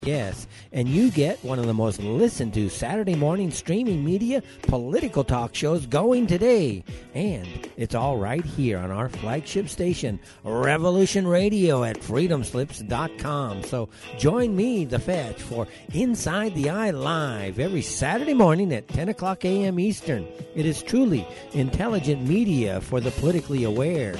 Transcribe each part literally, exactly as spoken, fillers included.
Yes, and you get one of the most listened to Saturday morning streaming media political talk shows going today. And it's all right here on our flagship station, Revolution Radio at freedom slips dot com. So join me, The Fetch, for Inside the Eye Live every Saturday morning at ten o'clock a.m. Eastern. It is truly intelligent media for the politically aware.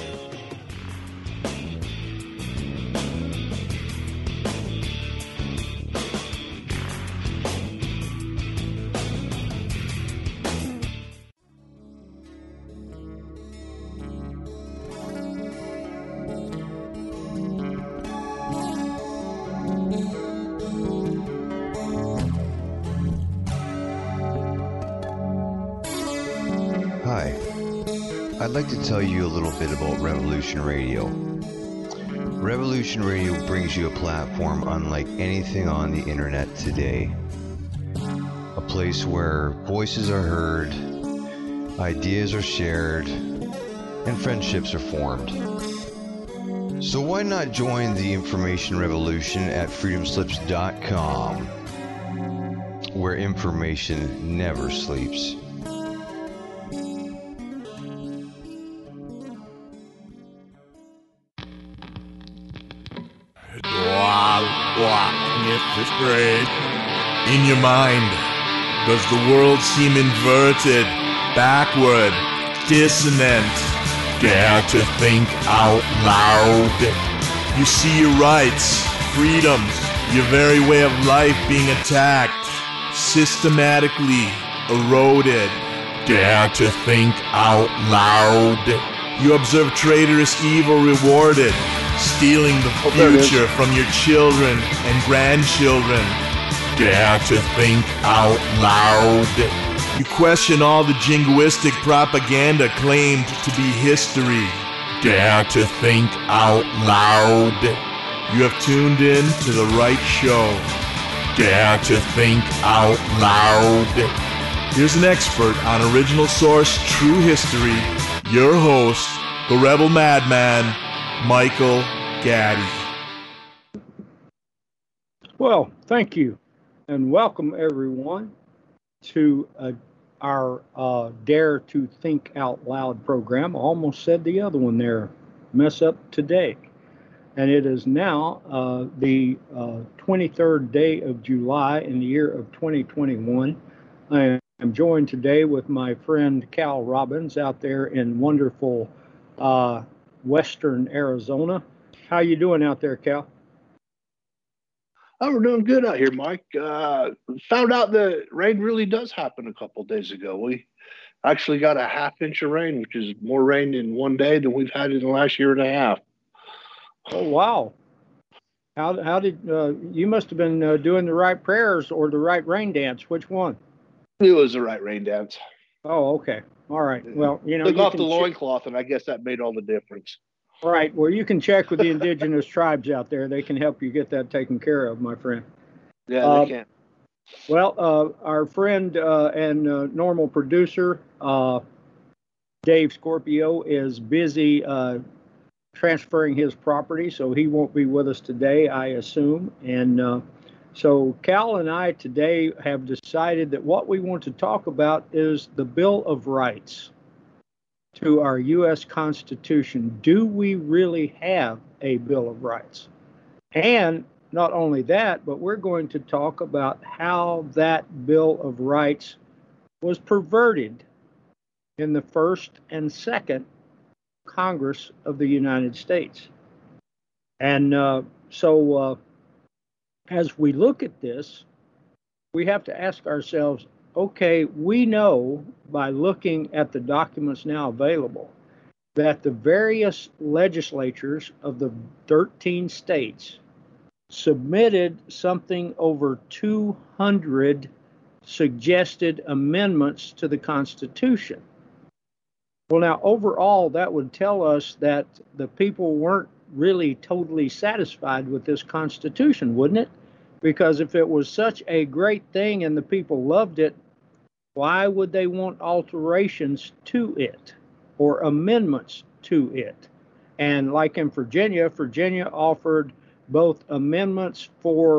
I'd like to tell you a little bit about Revolution Radio. Revolution Radio brings you a platform unlike anything on the internet today. A place where voices are heard, ideas are shared, and friendships are formed. So why not join the information revolution at freedom slips dot com, where information never sleeps. Fifth grade. In your mind, does the world seem inverted, backward, dissonant? Dare to think out loud. You see your rights, freedoms, your very way of life being attacked, systematically eroded. Dare to think out loud. You observe traitorous evil rewarded, stealing the future from your children and grandchildren. Dare to think out loud. You question all the jingoistic propaganda claimed to be history. Dare to think out loud. You have tuned in to the right show. Dare to think out loud. Here's an expert on original source true history, your host, the Rebel Madman, Michael Gaddy. Well, thank you, and welcome everyone to uh, our uh, Dare to Think Out Loud program. I almost said the other one there, mess up today. And it is now uh, the uh, twenty-third day of July in the year of twenty twenty-one. I am joined today with my friend Cal Robbins out there in wonderful uh, Western Arizona. How you doing out there, Cal? Oh, we're doing good out here, Mike. Uh, found out that rain really does happen a couple days ago. We actually got a half inch of rain, which is more rain in one day than we've had in the last year and a half. Oh, wow. How, how did, uh, you must have been uh, doing the right prayers or the right rain dance. Which one? It was the right rain dance. Oh, okay. All right. Well, you know, took you off the ch- loincloth, and I guess that made all the difference. Right. Well, you can check with the indigenous tribes out there. They can help you get that taken care of, my friend. Yeah, uh, they can. Well, uh, our friend uh, and uh, normal producer, uh, Dave Scorpio, is busy uh, transferring his property, so he won't be with us today, I assume. And uh, so Cal and I today have decided that what we want to talk about is the Bill of Rights to our U S Constitution. Do we really have a Bill of Rights? And not only that, but we're going to talk about how that Bill of Rights was perverted in the first and second Congress of the United States. And uh, so uh, as we look at this, we have to ask ourselves, okay, we know by looking at the documents now available that the various legislatures of the thirteen states submitted something over two hundred suggested amendments to the Constitution. Well, now, overall, that would tell us that the people weren't really totally satisfied with this Constitution, wouldn't it? Because if it was such a great thing and the people loved it, why would they want alterations to it or amendments to it? And like in Virginia, Virginia offered both amendments for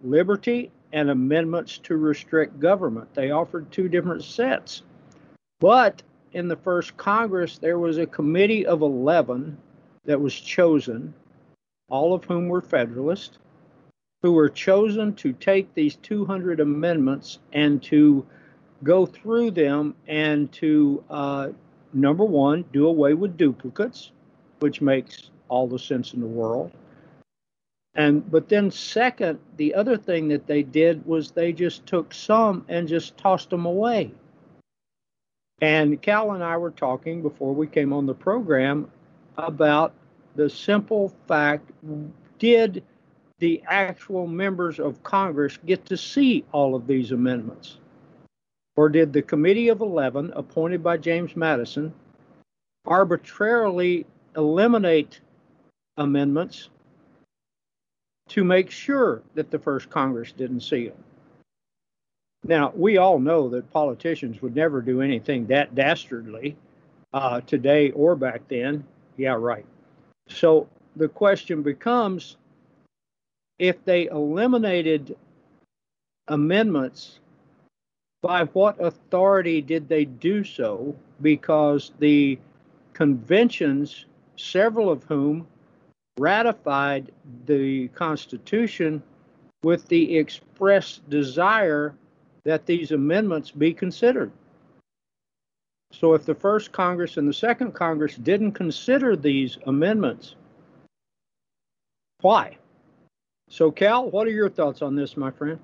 liberty and amendments to restrict government. They offered two different sets. But in the first Congress, there was a committee of eleven that was chosen, all of whom were Federalists, who were chosen to take these two hundred amendments and to go through them and to, uh, number one, do away with duplicates, which makes all the sense in the world. And but then second, the other thing that they did was they just took some and just tossed them away. And Cal and I were talking before we came on the program about the simple fact, did the actual members of Congress get to see all of these amendments? Or did the Committee of eleven, appointed by James Madison, arbitrarily eliminate amendments to make sure that the first Congress didn't see them? Now, we all know that politicians would never do anything that dastardly uh, today or back then. Yeah, right. So the question becomes, if they eliminated amendments, by what authority did they do so? Because the conventions, several of whom ratified the Constitution with the express desire that these amendments be considered. So if the first Congress and the second Congress didn't consider these amendments, why? So Cal, what are your thoughts on this, my friend?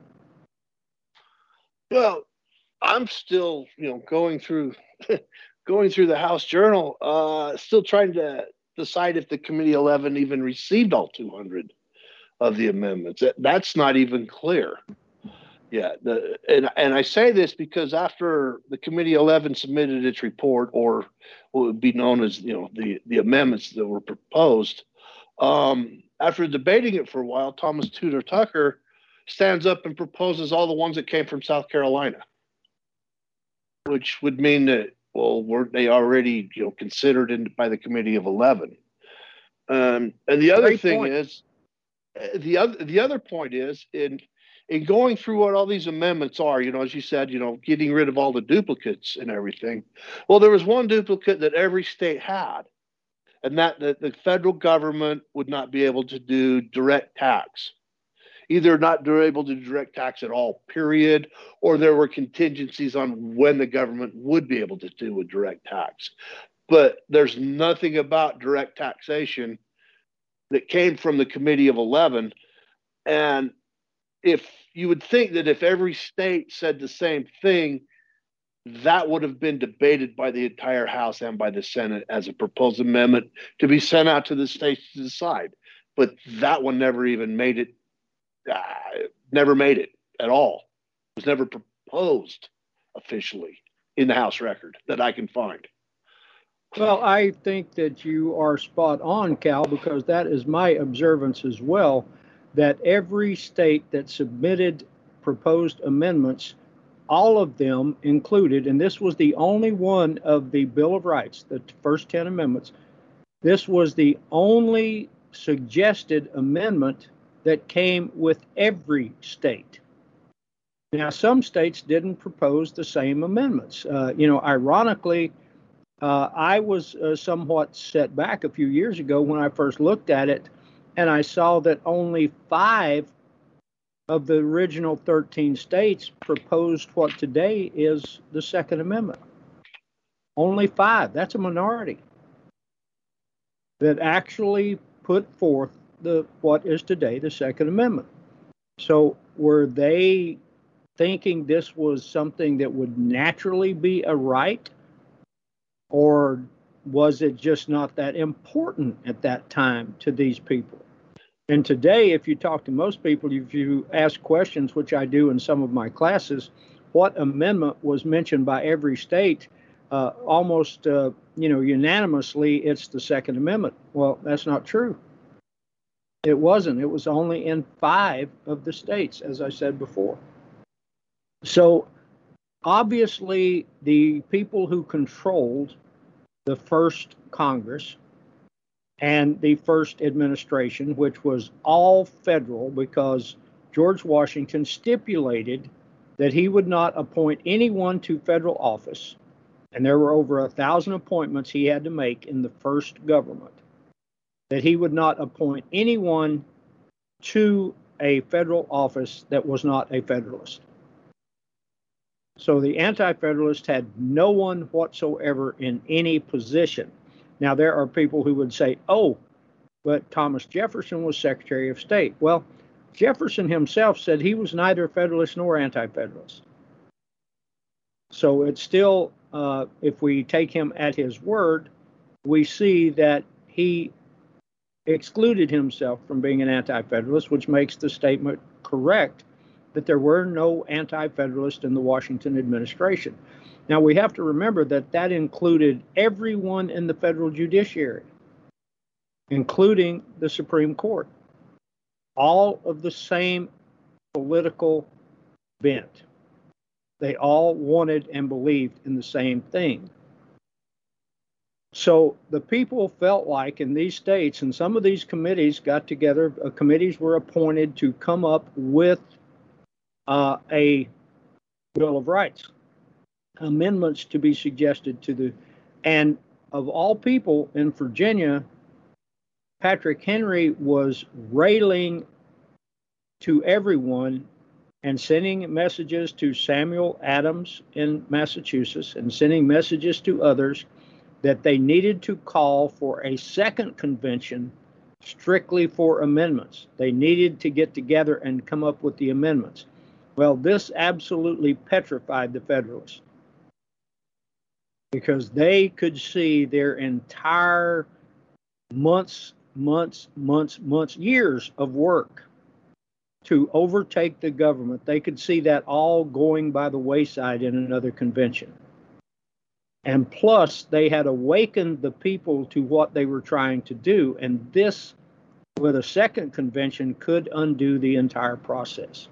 Well, I'm still, you know, going through going through the House Journal, uh, still trying to decide if the Committee eleven even received all two hundred of the amendments. That's not even clear yet. The, and and I say this because after the Committee eleven submitted its report, or what would be known as, you know, the the amendments that were proposed, um, after debating it for a while, Thomas Tudor Tucker stands up and proposes all the ones that came from South Carolina, which would mean that, well, weren't they already, you know, considered in, by the Committee of eleven? Um, and the other Great thing point. is, the other the other point is in in going through what all these amendments are, you know, as you said, you know, getting rid of all the duplicates and everything. Well, there was one duplicate that every state had, and that that the federal government would not be able to do direct tax. Either not able to direct tax at all, period, or there were contingencies on when the government would be able to do a direct tax. But there's nothing about direct taxation that came from the Committee of eleven. And if you would think that if every state said the same thing, that would have been debated by the entire House and by the Senate as a proposed amendment to be sent out to the states to decide. But that one never even made it. Uh, never made it at all. It was never proposed officially in the House record that I can find. Well, I think that you are spot on, Cal, because that is my observance as well, that every state that submitted proposed amendments, all of them included, and this was the only one of the Bill of Rights, the first ten amendments, this was the only suggested amendment that came with every state. Now, some states didn't propose the same amendments. Uh, you know, ironically, uh, I was uh, somewhat set back a few years ago when I first looked at it, and I saw that only five of the original thirteen states proposed what today is the Second Amendment. Only five. That's a minority that actually put forth the what is today the Second Amendment. So were they thinking this was something that would naturally be a right, or was it just not that important at that time to these people? And today, if you talk to most people, if you ask questions, which I do in some of my classes, what amendment was mentioned by every state, uh, almost uh, you know unanimously, it's the Second Amendment. Well, that's not true. It wasn't. It was only in five of the states, as I said before. So obviously, the people who controlled the first Congress and the first administration, which was all federal because George Washington stipulated that he would not appoint anyone to federal office, and there were over a thousand appointments he had to make in the first government, that he would not appoint anyone to a federal office that was not a Federalist. So the Anti-Federalists had no one whatsoever in any position. Now, there are people who would say, oh, but Thomas Jefferson was Secretary of State. Well, Jefferson himself said he was neither Federalist nor Anti-Federalist. So it's still, uh, if we take him at his word, we see that he excluded himself from being an Anti-Federalist, which makes the statement correct that there were no Anti-Federalists in the Washington administration. Now, we have to remember that that included everyone in the federal judiciary, including the Supreme Court, all of the same political bent. They all wanted and believed in the same thing. So the people felt like in these states, and some of these committees got together, uh, committees were appointed to come up with uh, a Bill of Rights, amendments to be suggested to the, and of all people in Virginia, Patrick Henry was railing to everyone and sending messages to Samuel Adams in Massachusetts and sending messages to others that they needed to call for a second convention strictly for amendments. They needed to get together and come up with the amendments. Well, this absolutely petrified the Federalists because they could see their entire months, months, months, months, years of work to overtake the government. They could see that all going by the wayside in another convention. And plus, they had awakened the people to what they were trying to do. And this, with a second convention, could undo the entire process.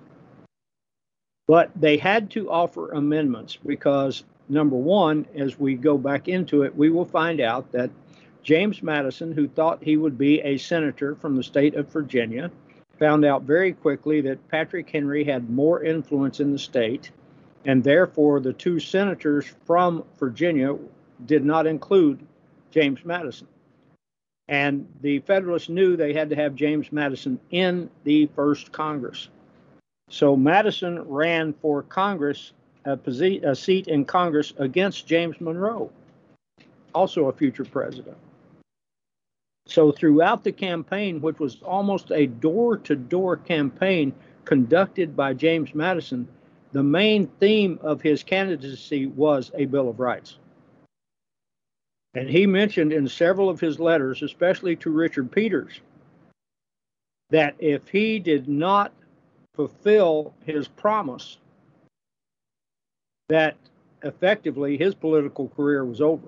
But they had to offer amendments because, number one, as we go back into it, we will find out that James Madison, who thought he would be a senator from the state of Virginia, found out very quickly that Patrick Henry had more influence in the state, and therefore the two senators from Virginia did not include James Madison. And the Federalists knew they had to have James Madison in the first Congress. So Madison ran for Congress, a, posi- a seat in Congress against James Monroe, also a future president. So throughout the campaign, which was almost a door-to-door campaign conducted by James Madison, the main theme of his candidacy was a Bill of Rights. And he mentioned in several of his letters, especially to Richard Peters, that if he did not fulfill his promise, that effectively his political career was over.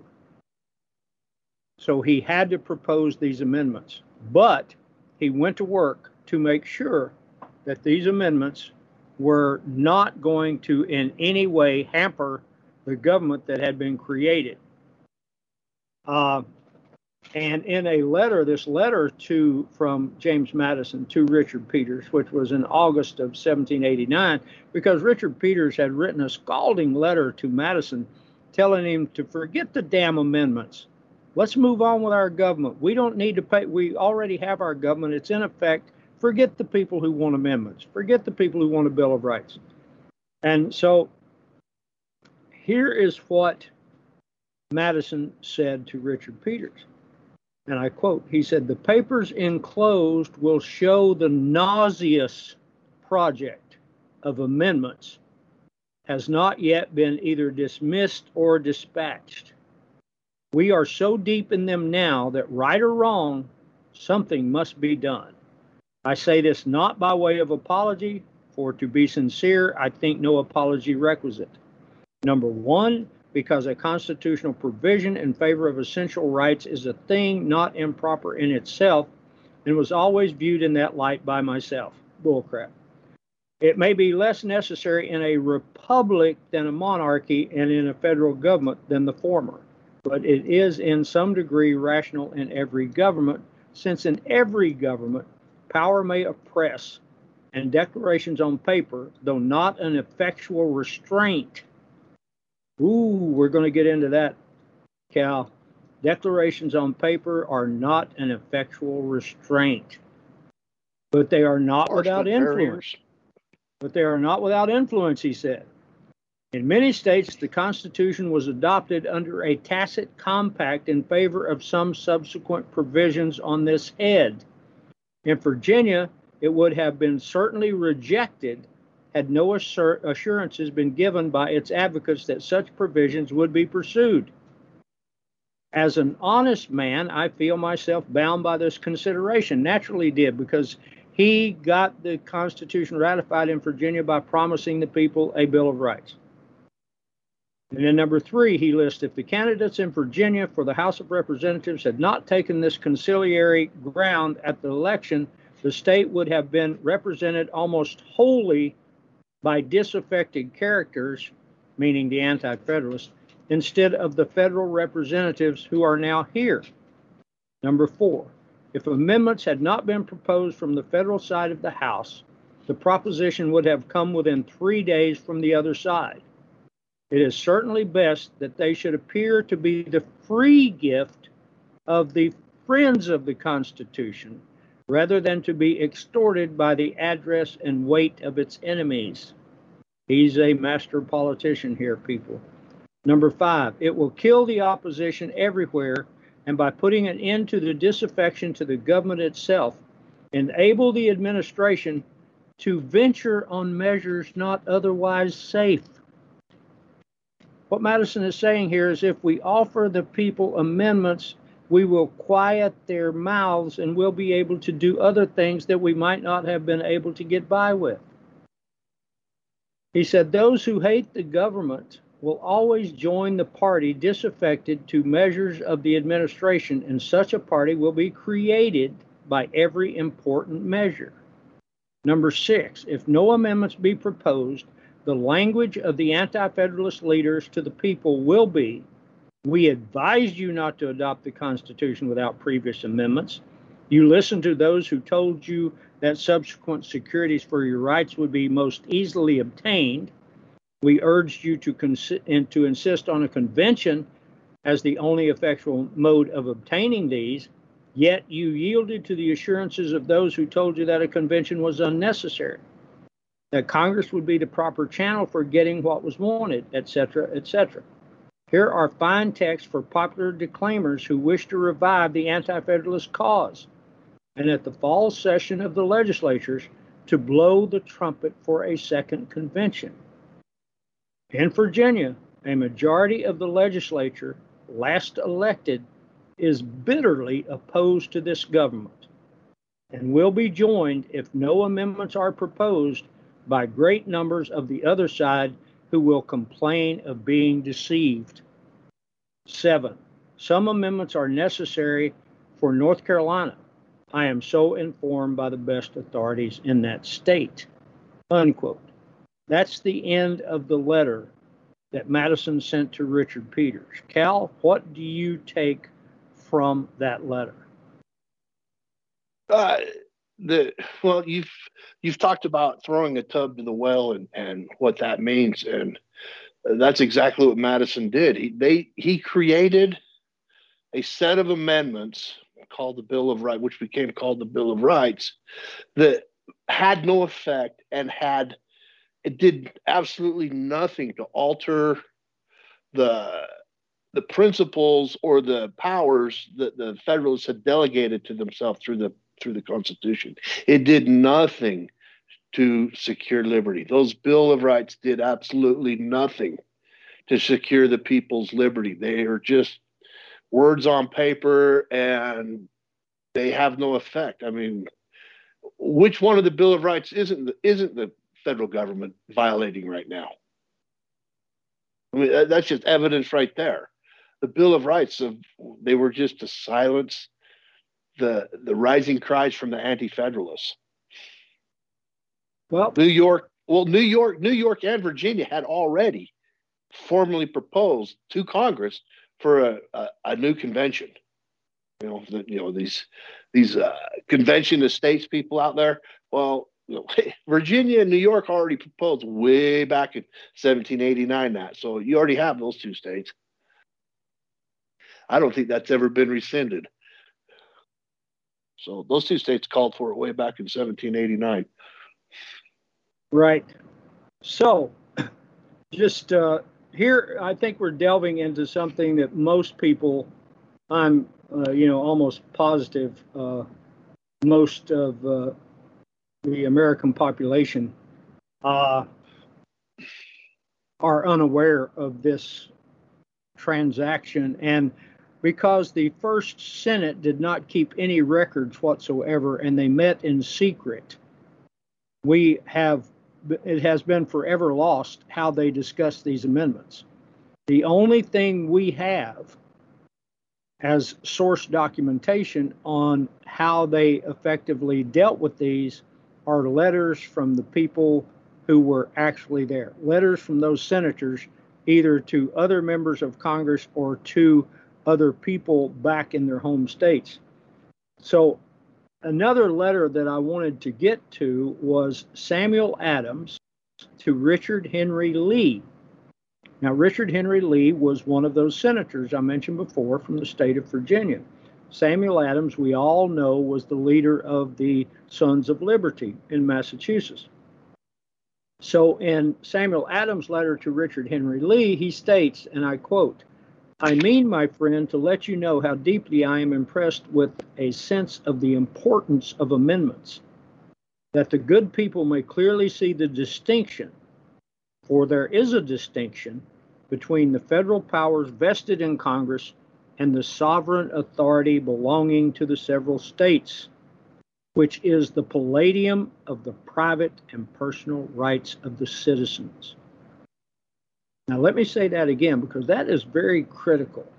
So he had to propose these amendments. But he went to work to make sure that these amendments were not going to in any way hamper the government that had been created. Uh, and in a letter, this letter to from James Madison to Richard Peters, which was in August of seventeen eighty-nine, because Richard Peters had written a scalding letter to Madison telling him to forget the damn amendments. Let's move on with our government. We don't need to pay. We already have our government. It's in effect. Forget the people who want amendments. Forget the people who want a Bill of Rights. And so here is what Madison said to Richard Peters. And I quote, he said, "The papers enclosed will show the nauseous project of amendments has not yet been either dismissed or dispatched. We are so deep in them now that right or wrong, something must be done. I say this not by way of apology, for to be sincere, I think no apology requisite. Number one, because a constitutional provision in favor of essential rights is a thing not improper in itself and was always viewed in that light by myself." Bullcrap. "It may be less necessary in a republic than a monarchy and in a federal government than the former, but it is in some degree rational in every government, since in every government power may oppress and declarations on paper, though not an effectual restraint. Ooh, we're going to get into that, Cal. Declarations on paper are not an effectual restraint, but they are not without influence. But they are not without influence, he said. In many states, the Constitution was adopted under a tacit compact in favor of some subsequent provisions on this head. In Virginia, it would have been certainly rejected had no assur- assurances been given by its advocates that such provisions would be pursued. As an honest man, I feel myself bound by this consideration. Naturally did, because he got the Constitution ratified in Virginia by promising the people a Bill of Rights. And then number three, he lists, if the candidates in Virginia for the House of Representatives had not taken this conciliatory ground at the election, the state would have been represented almost wholly by disaffected characters, meaning the anti-federalists, instead of the federal representatives who are now here. Number four, if amendments had not been proposed from the federal side of the House, the proposition would have come within three days from the other side. It is certainly best that they should appear to be the free gift of the friends of the Constitution, rather than to be extorted by the address and weight of its enemies. He's a master politician here, people. Number five, it will kill the opposition everywhere, and by putting an end to the disaffection to the government itself, enable the administration to venture on measures not otherwise safe. What Madison is saying here is if we offer the people amendments, we will quiet their mouths and we'll be able to do other things that we might not have been able to get by with. He said, those who hate the government will always join the party disaffected to measures of the administration, and such a party will be created by every important measure. Number six, if no amendments be proposed, the language of the anti-federalist leaders to the people will be, we advised you not to adopt the Constitution without previous amendments. You listened to those who told you that subsequent securities for your rights would be most easily obtained. We urged you to, cons- and to insist on a convention as the only effectual mode of obtaining these, yet you yielded to the assurances of those who told you that a convention was unnecessary, that Congress would be the proper channel for getting what was wanted, et cetera, et cetera. Here are fine texts for popular declaimers who wish to revive the anti-federalist cause, and at the fall session of the legislatures to blow the trumpet for a second convention. In Virginia, a majority of the legislature, last elected, is bitterly opposed to this government, and will be joined, if no amendments are proposed, by great numbers of the other side who will complain of being deceived. Seven, some amendments are necessary for North Carolina. I am so informed by the best authorities in that state. Unquote. That's the end of the letter that Madison sent to Richard Peters. Cal, what do you take from that letter? Uh, the well, you've you've talked about throwing a tub to the well and, and what that means, and that's exactly what Madison did. He they he created a set of amendments called the Bill of Rights, which became called the Bill of Rights, that had no effect and had it did absolutely nothing to alter the the principles or the powers that the Federalists had delegated to themselves through the through the Constitution. It did nothing to secure liberty. Those Bill of Rights did absolutely nothing to secure the people's liberty. They are just words on paper and they have no effect. I mean, which one of the Bill of Rights isn't the, isn't the federal government violating right now? I mean, that's just evidence right there. The Bill of Rights, of they were just to silence the the rising cries from the anti-federalists. Well, New York, well, New York, New York, and Virginia had already formally proposed to Congress for a, a, a new convention. You know, the, you know these these uh, convention estates people out there. Well, You know, Virginia and New York already proposed way back in seventeen eighty-nine that. So you already have those two states. I don't think that's ever been rescinded. So those two states called for it way back in seventeen eighty-nine. Right. So just uh, here, I think we're delving into something that most people, I'm, uh, you know, almost positive, uh, most of uh, the American population uh, are unaware of this transaction. And because the First Senate did not keep any records whatsoever and they met in secret, we have, it has been forever lost how they discussed these amendments. The only thing we have as source documentation on how they effectively dealt with these are letters from the people who were actually there. Letters from those senators, either to other members of Congress or to other people back in their home states. So another letter that I wanted to get to was Samuel Adams to Richard Henry Lee. Now, Richard Henry Lee was one of those senators I mentioned before from the state of Virginia. Samuel Adams, we all know, was the leader of the Sons of Liberty in Massachusetts. So in Samuel Adams' letter to Richard Henry Lee, he states, and I quote, "I mean, my friend, to let you know how deeply I am impressed with a sense of the importance of amendments, that the good people may clearly see the distinction, for there is a distinction between the federal powers vested in Congress and the sovereign authority belonging to the several states, which is the palladium of the private and personal rights of the citizens." Now, let me say that again, because that is very critical.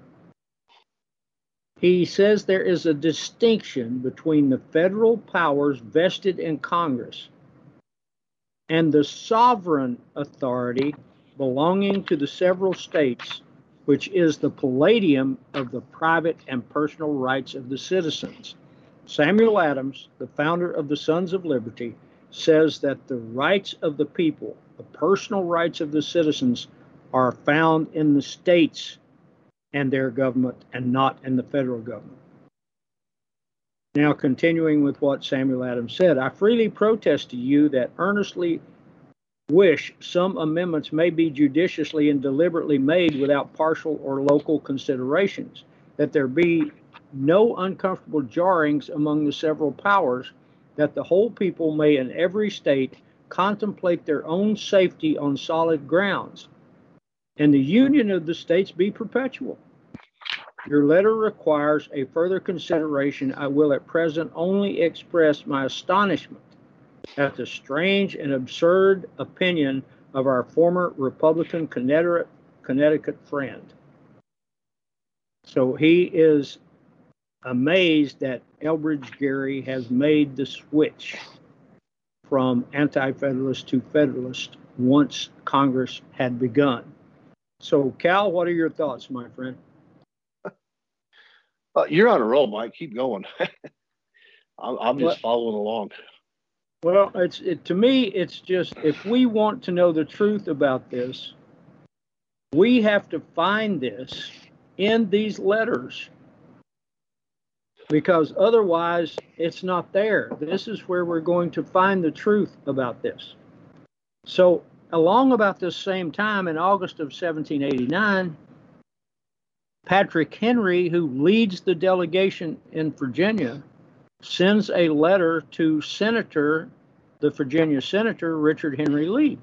He says there is a distinction between the federal powers vested in Congress and the sovereign authority belonging to the several states, which is the palladium of the private and personal rights of the citizens. Samuel Adams, the founder of the Sons of Liberty, says that the rights of the people, the personal rights of the citizens, are found in the states and their government and not in the federal government. Now, continuing with what Samuel Adams said, "I freely protest to you that earnestly wish some amendments may be judiciously and deliberately made without partial or local considerations, that there be no uncomfortable jarrings among the several powers, that the whole people may in every state contemplate their own safety on solid grounds, and the union of the states be perpetual. Your letter requires a further consideration. I will at present only express my astonishment at the strange and absurd opinion of our former Republican Connecticut, Connecticut friend." So he is amazed that Elbridge Gerry has made the switch from anti-federalist to federalist once Congress had begun. So, Cal, what are your thoughts, my friend? Uh, you're on a roll, Mike. Keep going. I'm, I'm just well, following along. Well, it's it, to me, it's just, if we want to know the truth about this, we have to find this in these letters, because otherwise it's not there. This is where we're going to find the truth about this. So, along about this same time, in August of seventeen eighty-nine, Patrick Henry, who leads the delegation in Virginia, sends a letter to Senator, the Virginia Senator, Richard Henry Lee.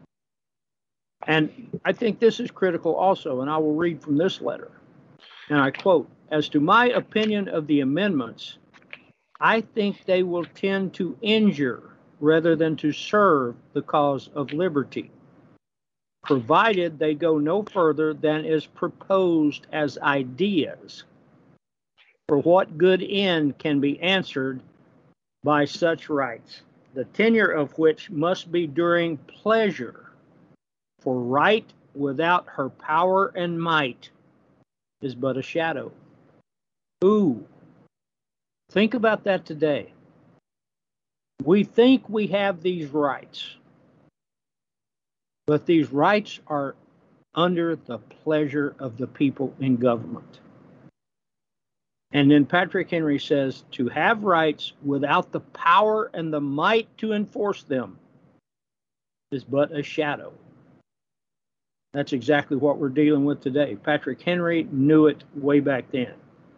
And I think this is critical also, and I will read from this letter. And I quote, "As to my opinion of the amendments, I think they will tend to injure rather than to serve the cause of liberty, provided they go no further than is proposed as ideas. For what good end can be answered by such rights, the tenure of which must be during pleasure, for right without her power and might is but a shadow." Ooh, think about that today. We think we have these rights, but these rights are under the pleasure of the people in government. And then Patrick Henry says to have rights without the power and the might to enforce them is but a shadow. That's exactly what we're dealing with today. Patrick Henry knew it way back then.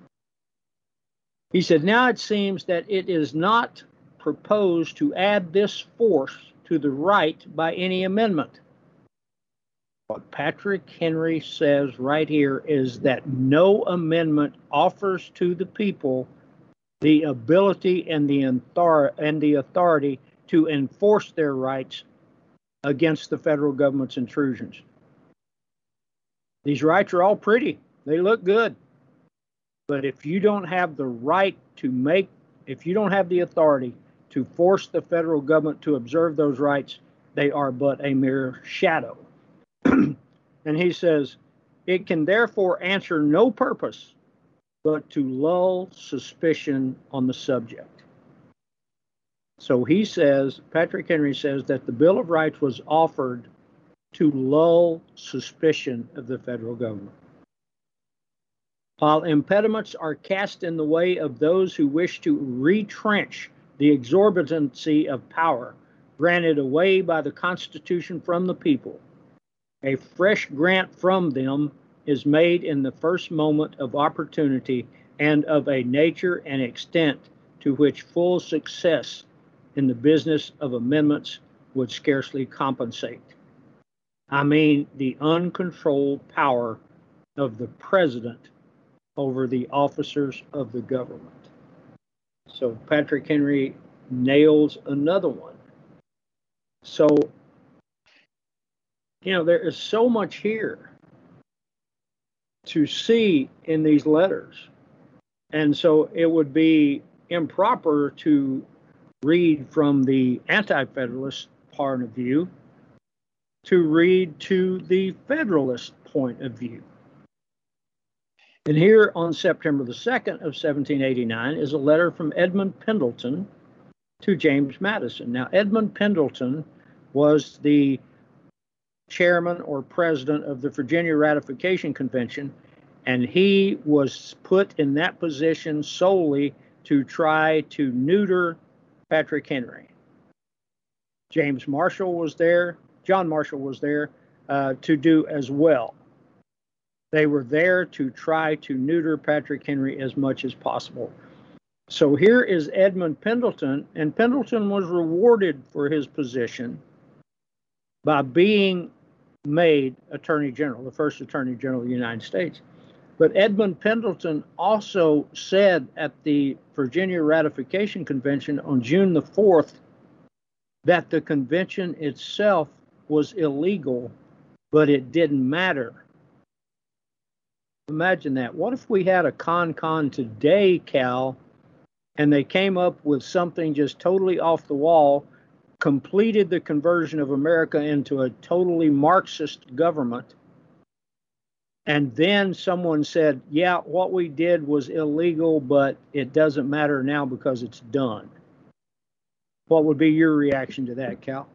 He said, now it seems that it is not proposed to add this force to the right by any amendment. What Patrick Henry says right here is that no amendment offers to the people the ability and the, author- and the authority to enforce their rights against the federal government's intrusions. These rights are all pretty. They look good. But if you don't have the right to make, if you don't have the authority to force the federal government to observe those rights, they are but a mere shadow. And he says, it can therefore answer no purpose but to lull suspicion on the subject. So he says, Patrick Henry says that the Bill of Rights was offered to lull suspicion of the federal government. While impediments are cast in the way of those who wish to retrench the exorbitancy of power granted away by the Constitution from the people, a fresh grant from them is made in the first moment of opportunity and of a nature and extent to which full success in the business of amendments would scarcely compensate. I mean, the uncontrolled power of the president over the officers of the government. So Patrick Henry nails another one. So, you know, there is so much here to see in these letters. And so it would be improper to read from the anti-federalist point of view to read to the federalist point of view. And here on September the second of seventeen eighty-nine is a letter from Edmund Pendleton to James Madison. Now, Edmund Pendleton was the chairman or president of the Virginia Ratification Convention, and he was put in that position solely to try to neuter Patrick Henry. James Marshall was there, John Marshall was there uh, to do as well. They were there to try to neuter Patrick Henry as much as possible. So here is Edmund Pendleton, and Pendleton was rewarded for his position by being made Attorney General, the first Attorney General of the United States. But Edmund Pendleton also said at the Virginia Ratification Convention on June the fourth that the convention itself was illegal, but it didn't matter. Imagine that. What if we had a con-con today, Cal, and they came up with something just totally off the wall, completed the conversion of America into a totally Marxist government, and then someone said, yeah, what we did was illegal, but it doesn't matter now because it's done. What would be your reaction to that, Cal?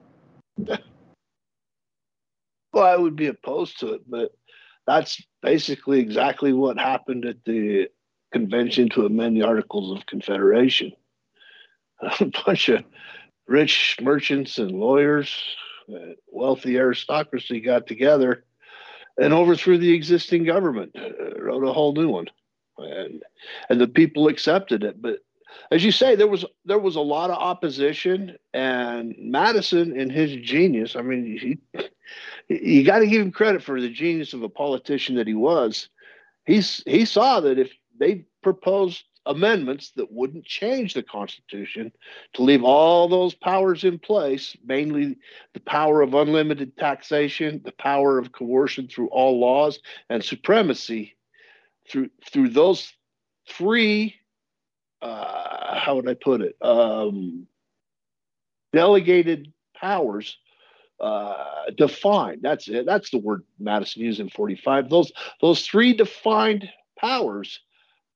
Well, I would be opposed to it, but that's basically exactly what happened at the convention to amend the Articles of Confederation. A bunch of rich merchants and lawyers, uh, wealthy aristocracy got together and overthrew the existing government, uh, wrote a whole new one, and and the people accepted it. But as you say, there was there was a lot of opposition, and Madison, in his genius, I mean, he, you got to give him credit for the genius of a politician that he was. He's he saw that if they proposed amendments that wouldn't change the Constitution, to leave all those powers in place, mainly the power of unlimited taxation, the power of coercion through all laws, and supremacy through through those three, uh, how would I put it, um, delegated powers uh, defined. That's it. That's the word Madison used in forty-five. Those those three defined powers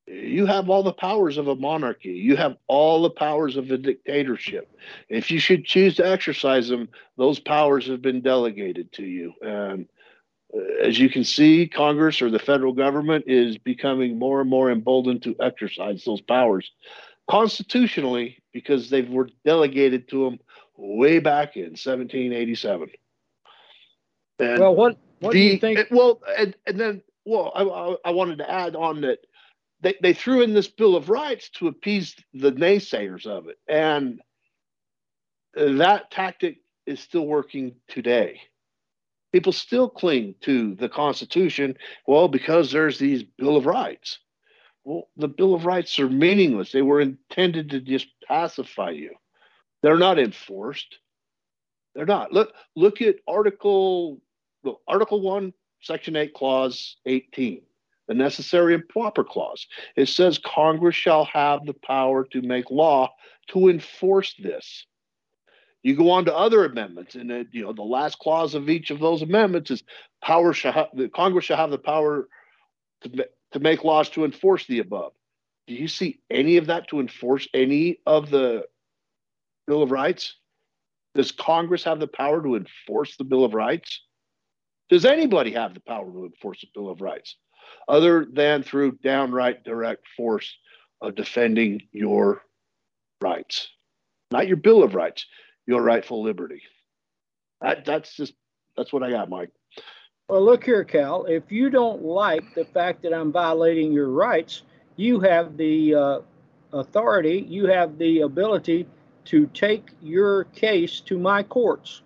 You have all the powers of a monarchy. You have all the powers of a dictatorship. If you should choose to exercise them, those powers have been delegated to you. And as you can see, Congress or the federal government is becoming more and more emboldened to exercise those powers constitutionally because they were delegated to them way back in seventeen eighty-seven. And well, what what the, do you think? Well, and, and then, well, I, I wanted to add on that they, they threw in this Bill of Rights to appease the naysayers of it. And that tactic is still working today. People still cling to the Constitution, well, because there's these Bill of Rights. Well, the Bill of Rights are meaningless. They were intended to just pacify you. They're not enforced. They're not. Look, look at Article, well, Article one, Section eight, Clause eighteen, the necessary and proper clause. It says Congress shall have the power to make law to enforce this. You go on to other amendments, and it, you know the last clause of each of those amendments is power shall have, the Congress shall have the power to, to make laws to enforce the above. Do you see any of that to enforce any of the Bill of Rights? Does Congress have the power to enforce the Bill of Rights? Does anybody have the power to enforce the Bill of Rights other than through downright direct force of defending your rights? Not your Bill of Rights, your rightful liberty. That, that's just, that's what I got, Mike. Well, look here, Cal. If you don't like the fact that I'm violating your rights, you have the uh, authority, you have the ability to take your case to my courts.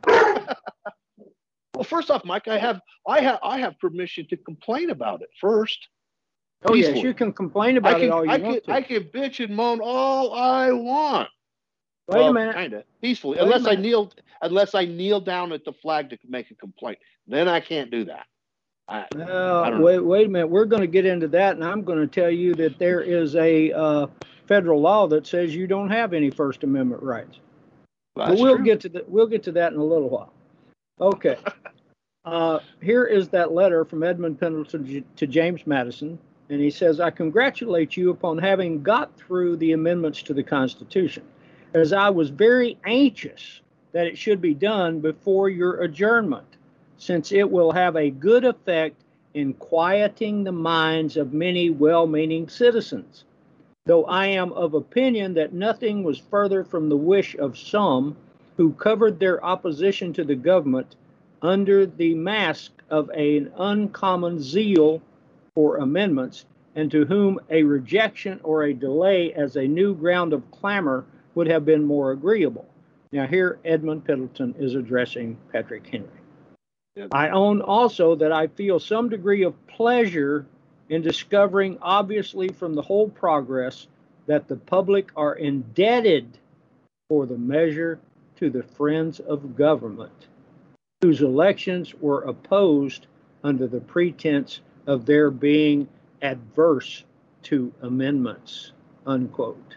Well, first off, Mike, I have I have I have permission to complain about it first. Oh Peacefully. yes, you can complain about can, it all you I want can, to. I can bitch and moan all I want. Wait well, a minute. Kind of peacefully, Wait unless I kneel unless I kneel down at the flag to make a complaint. Then I can't do that. I, uh, I wait, wait a minute. We're going to get into that, and I'm going to tell you that there is a uh, federal law that says you don't have any First Amendment rights. Well, but we'll true. get to the, we'll get to that in a little while. Okay. uh, here is that letter from Edmund Pendleton to James Madison, and he says, "I congratulate you upon having got through the amendments to the Constitution, as I was very anxious that it should be done before your adjournment, since it will have a good effect in quieting the minds of many well-meaning citizens. Though I am of opinion that nothing was further from the wish of some who covered their opposition to the government under the mask of an uncommon zeal for amendments, and to whom a rejection or a delay as a new ground of clamor would have been more agreeable." Now here Edmund Pendleton is addressing Patrick Henry. Yep. "I own also that I feel some degree of pleasure in discovering, obviously from the whole progress, that the public are indebted for the measure to the friends of government, whose elections were opposed under the pretense of their being adverse to amendments," unquote.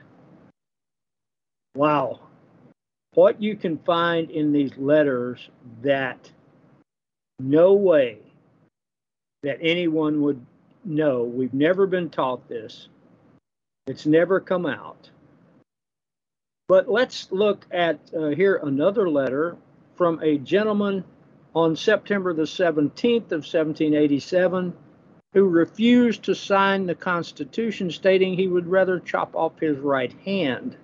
Wow. What you can find in these letters that no way that anyone would know. We've never been taught this. It's never come out. But let's look at uh, here another letter from a gentleman on September the seventeenth of seventeen eighty-seven who refused to sign the Constitution, stating he would rather chop off his right hand.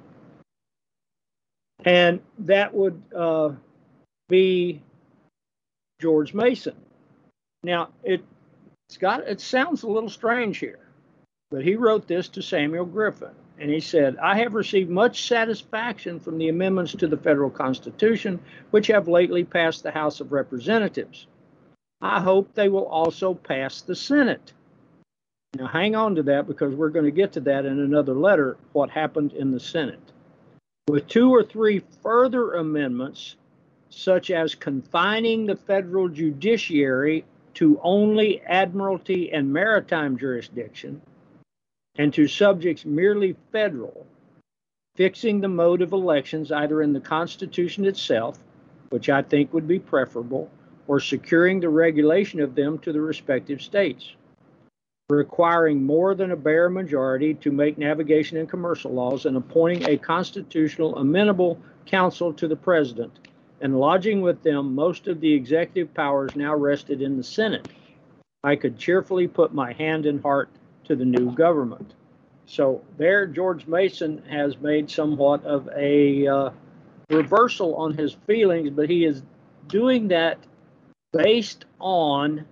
And that would uh, be George Mason. Now, it, it's got, it sounds a little strange here, but he wrote this to Samuel Griffin, and he said, "I have received much satisfaction from the amendments to the federal Constitution, which have lately passed the House of Representatives. I hope they will also pass the Senate." Now, hang on to that, because we're going to get to that in another letter, what happened in the Senate. "With two or three further amendments, such as confining the federal judiciary to only admiralty and maritime jurisdiction, and to subjects merely federal, fixing the mode of elections either in the Constitution itself, which I think would be preferable, or securing the regulation of them to the respective states. requiring more than a bare majority to make navigation and commercial laws, and appointing a constitutional amenable council to the president, and lodging with them most of the executive powers now rested in the Senate. I could cheerfully put my hand and heart to the new government. So there, George Mason has made somewhat of a uh, reversal on his feelings, but he is doing that based on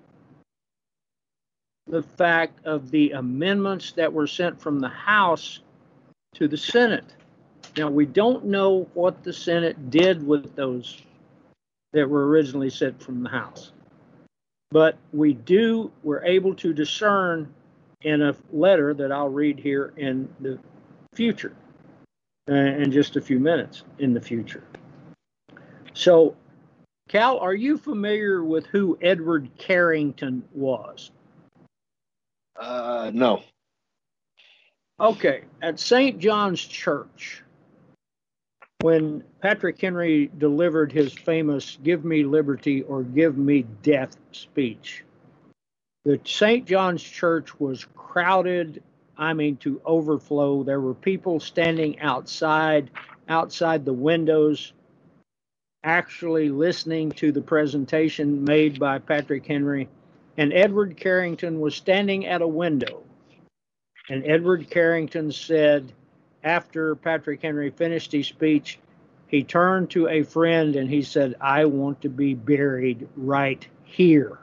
the fact of the amendments that were sent from the House to the Senate. Now, we don't know what the Senate did with those that were originally sent from the House, but we do, we're able to discern in a letter that I'll read here in the future, uh, in just a few minutes in the future. So, Cal, are you familiar with who Edward Carrington was? Uh, no. Okay, at Saint John's Church, when Patrick Henry delivered his famous "Give me liberty or give me death" speech, the Saint John's Church was crowded, I mean, to overflow. There were people standing outside, outside the windows, actually listening to the presentation made by Patrick Henry. And Edward Carrington was standing at a window. And Edward Carrington said, after Patrick Henry finished his speech, he turned to a friend and he said, "I want to be buried right here."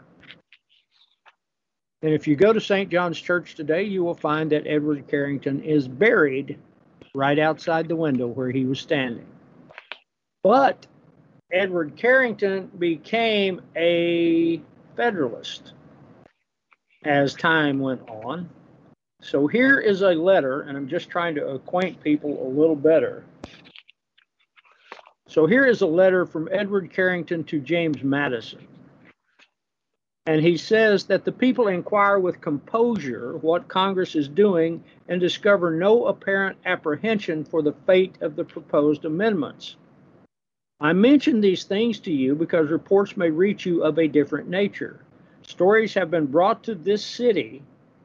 And if you go to Saint John's Church today, you will find that Edward Carrington is buried right outside the window where he was standing. But Edward Carrington became a Federalist as time went on. So here is a letter, and I'm just trying to acquaint people a little better. So here is a letter from Edward Carrington to James Madison. And he says that the people inquire with composure what Congress is doing and discover no apparent apprehension for the fate of the proposed amendments. I mention these things to you because reports may reach you of a different nature. Stories have been brought to this city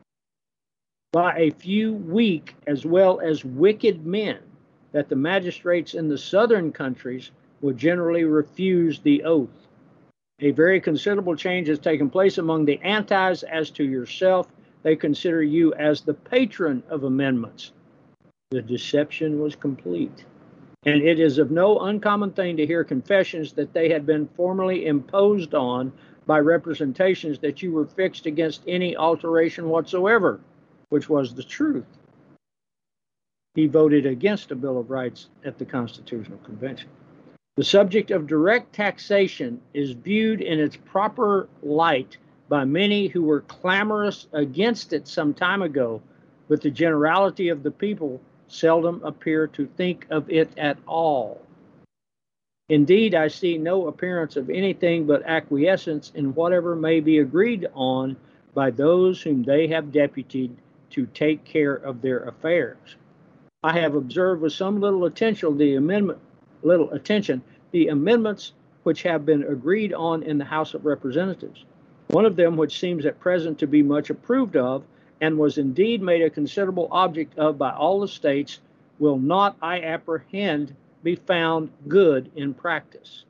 by a few weak as well as wicked men that the magistrates in the southern countries would generally refuse the oath. A very considerable change has taken place among the antis as to yourself. They consider you as the patron of amendments. The deception was complete. And it is of no uncommon thing to hear confessions that they had been formally imposed on by representations that you were fixed against any alteration whatsoever, which was the truth. He voted against a Bill of Rights at the Constitutional Convention. The subject of direct taxation is viewed in its proper light by many who were clamorous against it some time ago, but the generality of the people seldom appear to think of it at all. Indeed, I see no appearance of anything but acquiescence in whatever may be agreed on by those whom they have deputed to take care of their affairs. I have observed with some little attention the amendment, little attention, the amendments which have been agreed on in the House of Representatives. One of them, which seems at present to be much approved of, and was indeed made a considerable object of by all the states, will not, I apprehend, be found good in practice.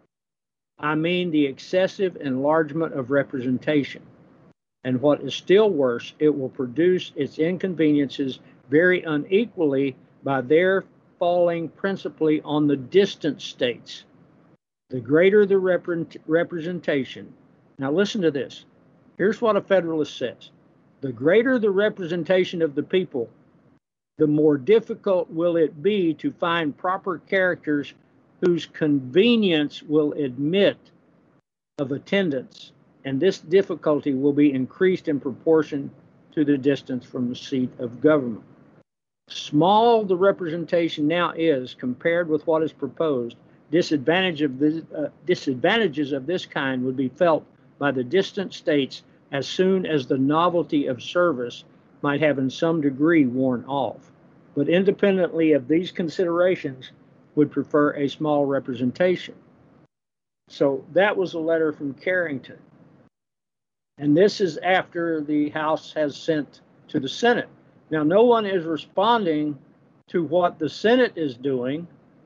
I mean the excessive enlargement of representation. And what is still worse, it will produce its inconveniences very unequally by their falling principally on the distant states. The greater the rep- representation, now listen to this. Here's what a Federalist says. The greater the representation of the people, the more difficult will it be to find proper characters whose convenience will admit of attendance, and this difficulty will be increased in proportion to the distance from the seat of government. Small the representation now is compared with what is proposed, disadvantage of this, uh, disadvantages of this kind would be felt by the distant states as soon as the novelty of service might have in some degree worn off, but independently of these considerations would prefer a small representation. So that was a letter from Carrington. And this is after the House has sent to the Senate. Now, no one is responding to what the Senate is doing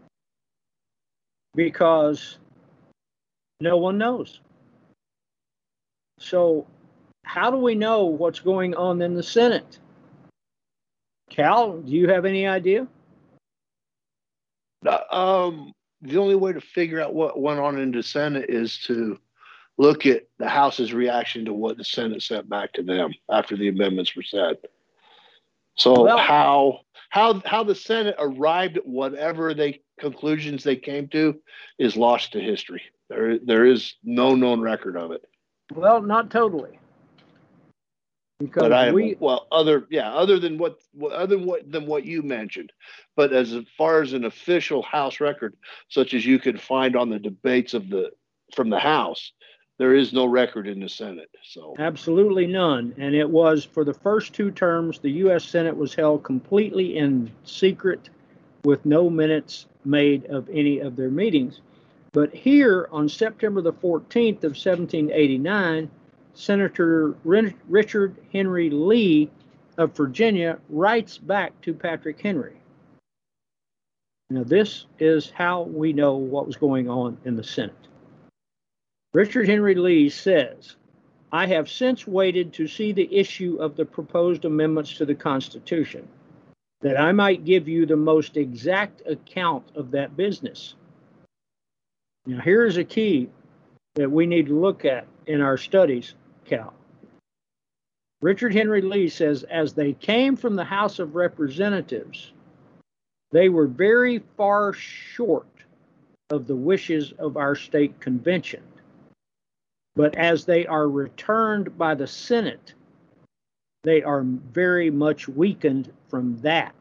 because no one knows. So, how do we know what's going on in the Senate? Cal, do you have any idea? Uh, um, the only way to figure out what went on in the Senate is to look at the House's reaction to what the Senate sent back to them after the amendments were said. So Well, how how how the Senate arrived at whatever they conclusions they came to is lost to history. There there is no known record of it. Well, not totally. Because but I we well other yeah other than what other than what than what you mentioned, but as far as an official House record, such as you could find on the debates of the from the House, there is no record in the Senate. So absolutely none, and it was for the first two terms. The U S Senate was held completely in secret, with no minutes made of any of their meetings. But here on September the fourteenth of seventeen eighty-nine. Senator Richard Henry Lee of Virginia writes back to Patrick Henry. Now, this is how we know what was going on in the Senate. Richard Henry Lee says, I have since waited to see the issue of the proposed amendments to the Constitution, that I might give you the most exact account of that business. Now, here is a key that we need to look at in our studies, Cal. Richard Henry Lee says, as they came from the House of Representatives, they were very far short of the wishes of our state convention. But as they are returned by the Senate, they are very much weakened from that.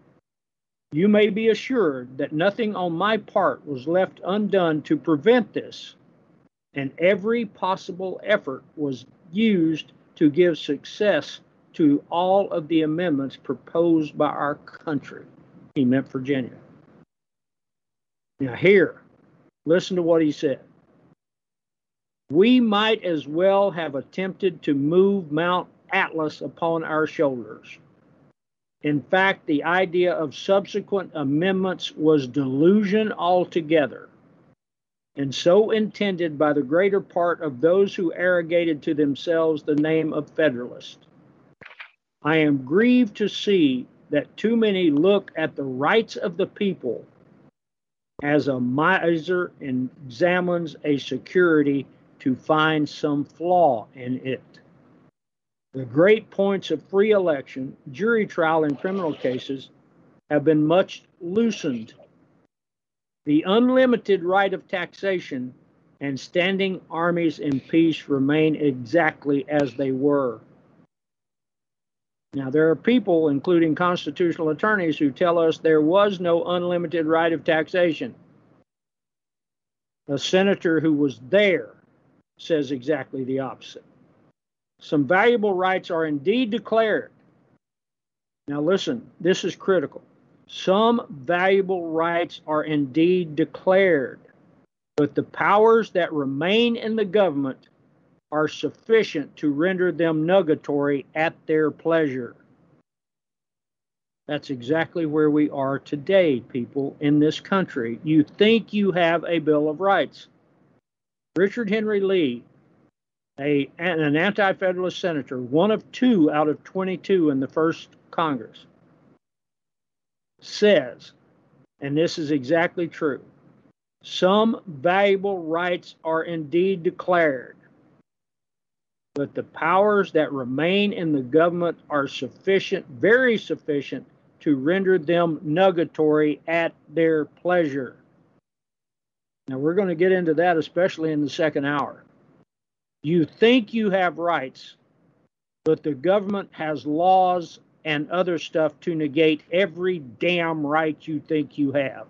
You may be assured that nothing on my part was left undone to prevent this, and every possible effort was used to give success to all of the amendments proposed by our country. He meant Virginia. Now here, listen to what he said. We might as well have attempted to move Mount Atlas upon our shoulders. In fact, the idea of subsequent amendments was delusion altogether, and so intended by the greater part of those who arrogated to themselves the name of Federalist. I am grieved to see that too many look at the rights of the people as a miser examines a security to find some flaw in it. The great points of free election, jury trial in criminal cases have been much loosened. The unlimited right of taxation and standing armies in peace remain exactly as they were. Now, there are people, including constitutional attorneys, who tell us there was no unlimited right of taxation. A senator who was there says exactly the opposite. Some valuable rights are indeed declared. Now, listen, this is critical. Some valuable rights are indeed declared, but the powers that remain in the government are sufficient to render them nugatory at their pleasure. That's exactly where we are today, people, in this country. You think you have a Bill of Rights. Richard Henry Lee, a, an anti-federalist senator, one of two out of twenty-two in the first Congress, says, and this is exactly true, some valuable rights are indeed declared, but the powers that remain in the government are sufficient, very sufficient, to render them nugatory at their pleasure. Now, we're going to get into that, especially in the second hour. You think you have rights, but the government has laws and other stuff to negate every damn right you think you have.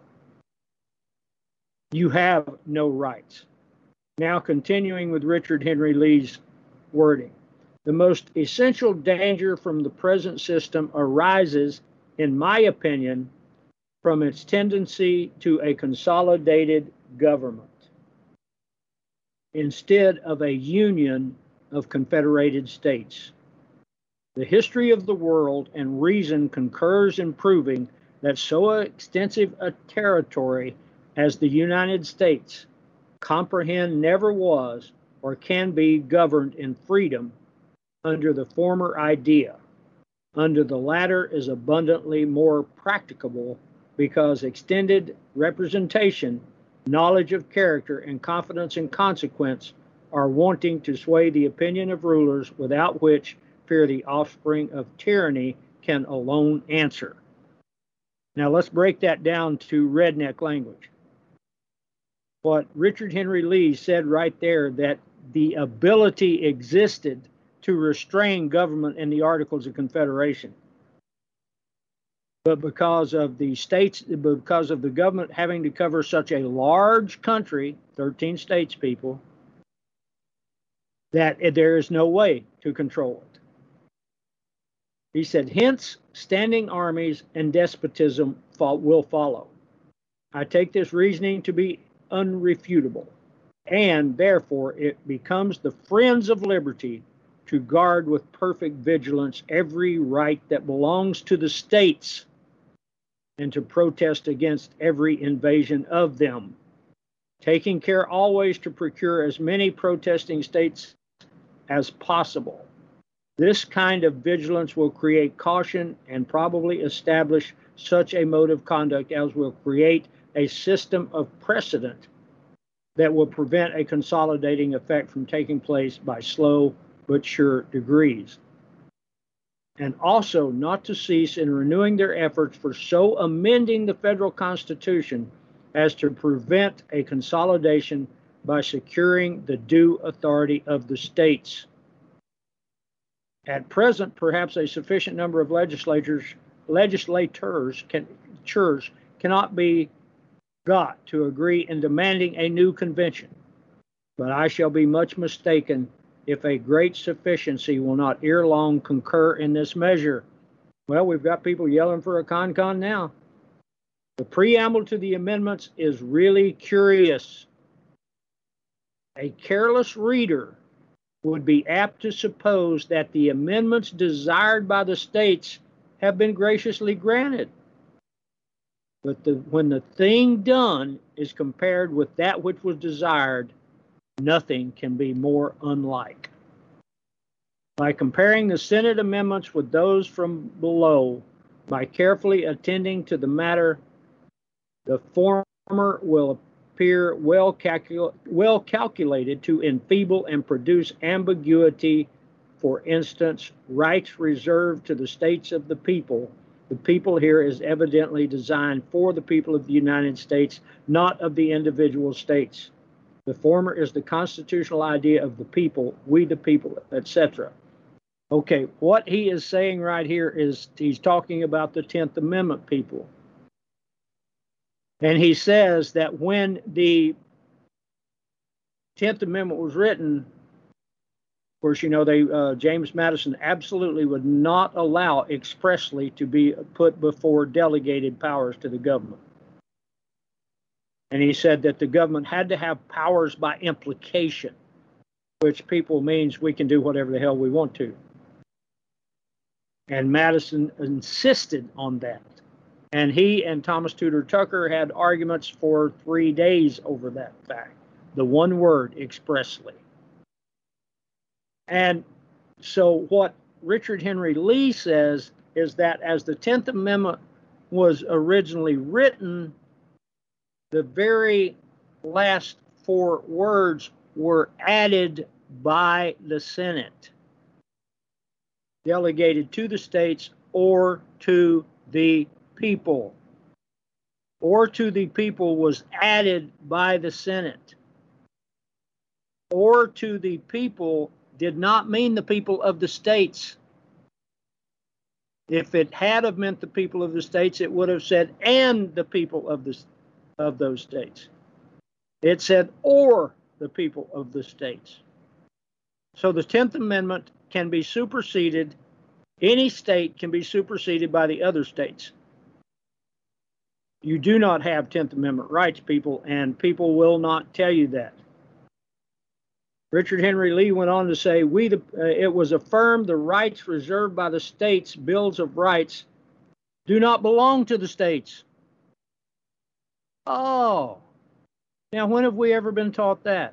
You have no rights. Now, continuing with Richard Henry Lee's wording, the most essential danger from the present system arises, in my opinion, from its tendency to a consolidated government instead of a union of confederated states. The history of the world and reason concurs in proving that so extensive a territory as the United States comprehend never was or can be governed in freedom under the former idea. Under the latter is abundantly more practicable because extended representation, knowledge of character, and confidence in consequence are wanting to sway the opinion of rulers, without which fear the offspring of tyranny can alone answer. Now let's break that down to redneck language. What Richard Henry Lee said right there, that the ability existed to restrain government in the Articles of Confederation. But because of the states, because of the government having to cover such a large country, thirteen states, people, that there is no way to control it. He said, hence, standing armies and despotism will follow. I take this reasoning to be unrefutable, and therefore it becomes the friends of liberty to guard with perfect vigilance every right that belongs to the states, and to protest against every invasion of them, taking care always to procure as many protesting states as possible. This kind of vigilance will create caution and probably establish such a mode of conduct as will create a system of precedent that will prevent a consolidating effect from taking place by slow but sure degrees. And also not to cease in renewing their efforts for so amending the federal Constitution as to prevent a consolidation by securing the due authority of the states. At present, perhaps a sufficient number of legislators, legislators can, churs cannot be got to agree in demanding a new convention, but I shall be much mistaken if a great sufficiency will not ere long concur in this measure. Well, we've got people yelling for a con-con now. The preamble to the amendments is really curious. A careless reader would be apt to suppose that the amendments desired by the states have been graciously granted. But the, when the thing done is compared with that which was desired, nothing can be more unlike. By comparing the Senate amendments with those from below, by carefully attending to the matter, the former will appear well, calcul- well calculated to enfeeble and produce ambiguity. For instance, rights reserved to the states of the people. The people here is evidently designed for the people of the United States, not of the individual states. The former is the constitutional idea of the people, we the people, et cetera. Okay, what he is saying right here is he's talking about the tenth Amendment people. And he says that when the tenth Amendment was written, of course, you know, they uh, James Madison absolutely would not allow expressly to be put before delegated powers to the government. And he said that the government had to have powers by implication, which people means we can do whatever the hell we want to. And Madison insisted on that. And he and Thomas Tudor Tucker had arguments for three days over that fact. The one word, expressly. And so what Richard Henry Lee says is that as the tenth Amendment was originally written, the very last four words were added by the Senate, delegated to the states or to the people. Or to the people was added by the Senate. Or to the people did not mean the people of the states. If it had have meant the people of the states, it would have said, and the people of the of those states. It said, or the people of the states. So the tenth Amendment can be superseded. Any state can be superseded by the other states. You do not have tenth Amendment rights, people, and people will not tell you that. Richard Henry Lee went on to say, "We the, uh, it was affirmed the rights reserved by the states' bills of rights do not belong to the states." Oh, now when have we ever been taught that?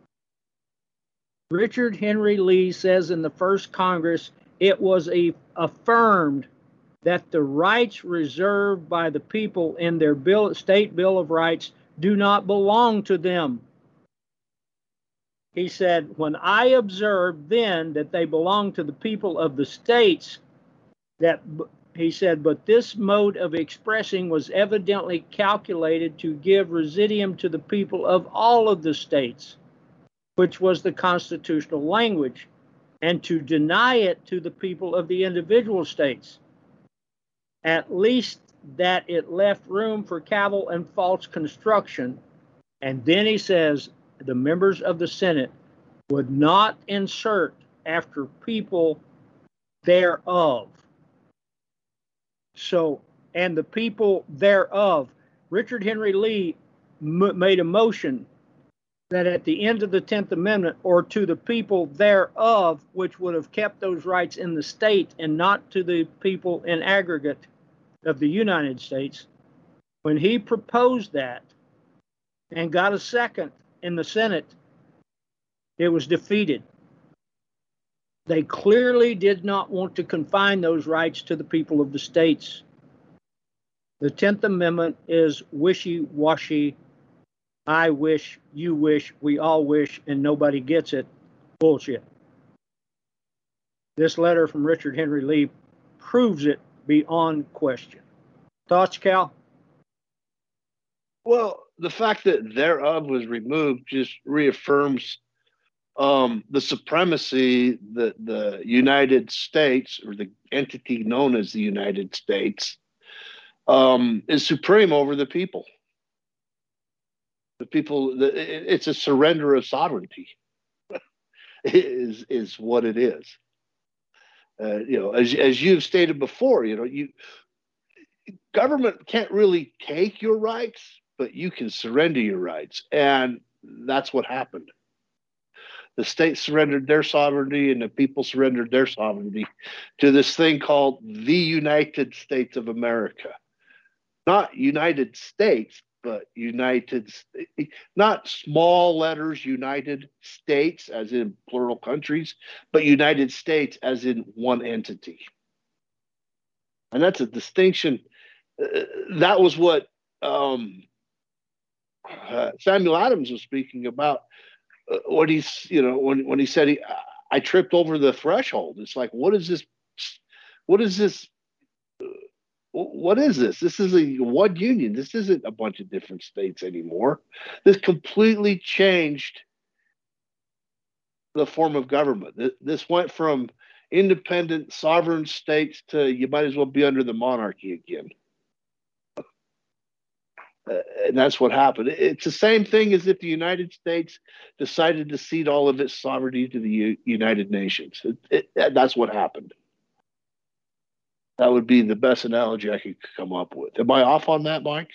Richard Henry Lee says in the first Congress it was a, affirmed that the rights reserved by the people in their bill, state Bill of Rights do not belong to them. He said, when I observed then that they belong to the people of the states, that he said, but this mode of expressing was evidently calculated to give residuum to the people of all of the states, which was the constitutional language, and to deny it to the people of the individual states. At least that it left room for cavil and false construction. And then he says the members of the Senate would not insert after people thereof. So, and the people thereof, Richard Henry Lee m- made a motion that at the end of the tenth Amendment, or to the people thereof, which would have kept those rights in the state and not to the people in aggregate of the United States, when he proposed that and got a second in the Senate, it was defeated. They clearly did not want to confine those rights to the people of the states. The tenth Amendment is wishy-washy. I wish, you wish, we all wish, and nobody gets it. Bullshit. This letter from Richard Henry Lee proves it beyond question. Thoughts, Cal? Well, the fact that thereof was removed just reaffirms um, the supremacy that the United States, or the entity known as the United States, um, is supreme over the people. The people, the, it's a surrender of sovereignty, is is what it is. Uh, you know, as as you've stated before, you know, you government can't really take your rights, but you can surrender your rights, and that's what happened. The states surrendered their sovereignty, and the people surrendered their sovereignty to this thing called the United States of America. Not United States, but United, not small letters, United States, as in plural countries, but United States as in one entity. And that's a distinction. Uh, that was what um, uh, Samuel Adams was speaking about. Uh, what he's, you know, when when he said he, I tripped over the threshold. It's like, what is this? What is this? Uh, what is this? This is a one union. This isn't a bunch of different states anymore. This completely changed the form of government. This went from independent sovereign states to you might as well be under the monarchy again. Uh, and that's what happened. It's the same thing as if the United States decided to cede all of its sovereignty to the U- United Nations. It, it, that's what happened. That would be the best analogy I could come up with. Am I off on that, Mike?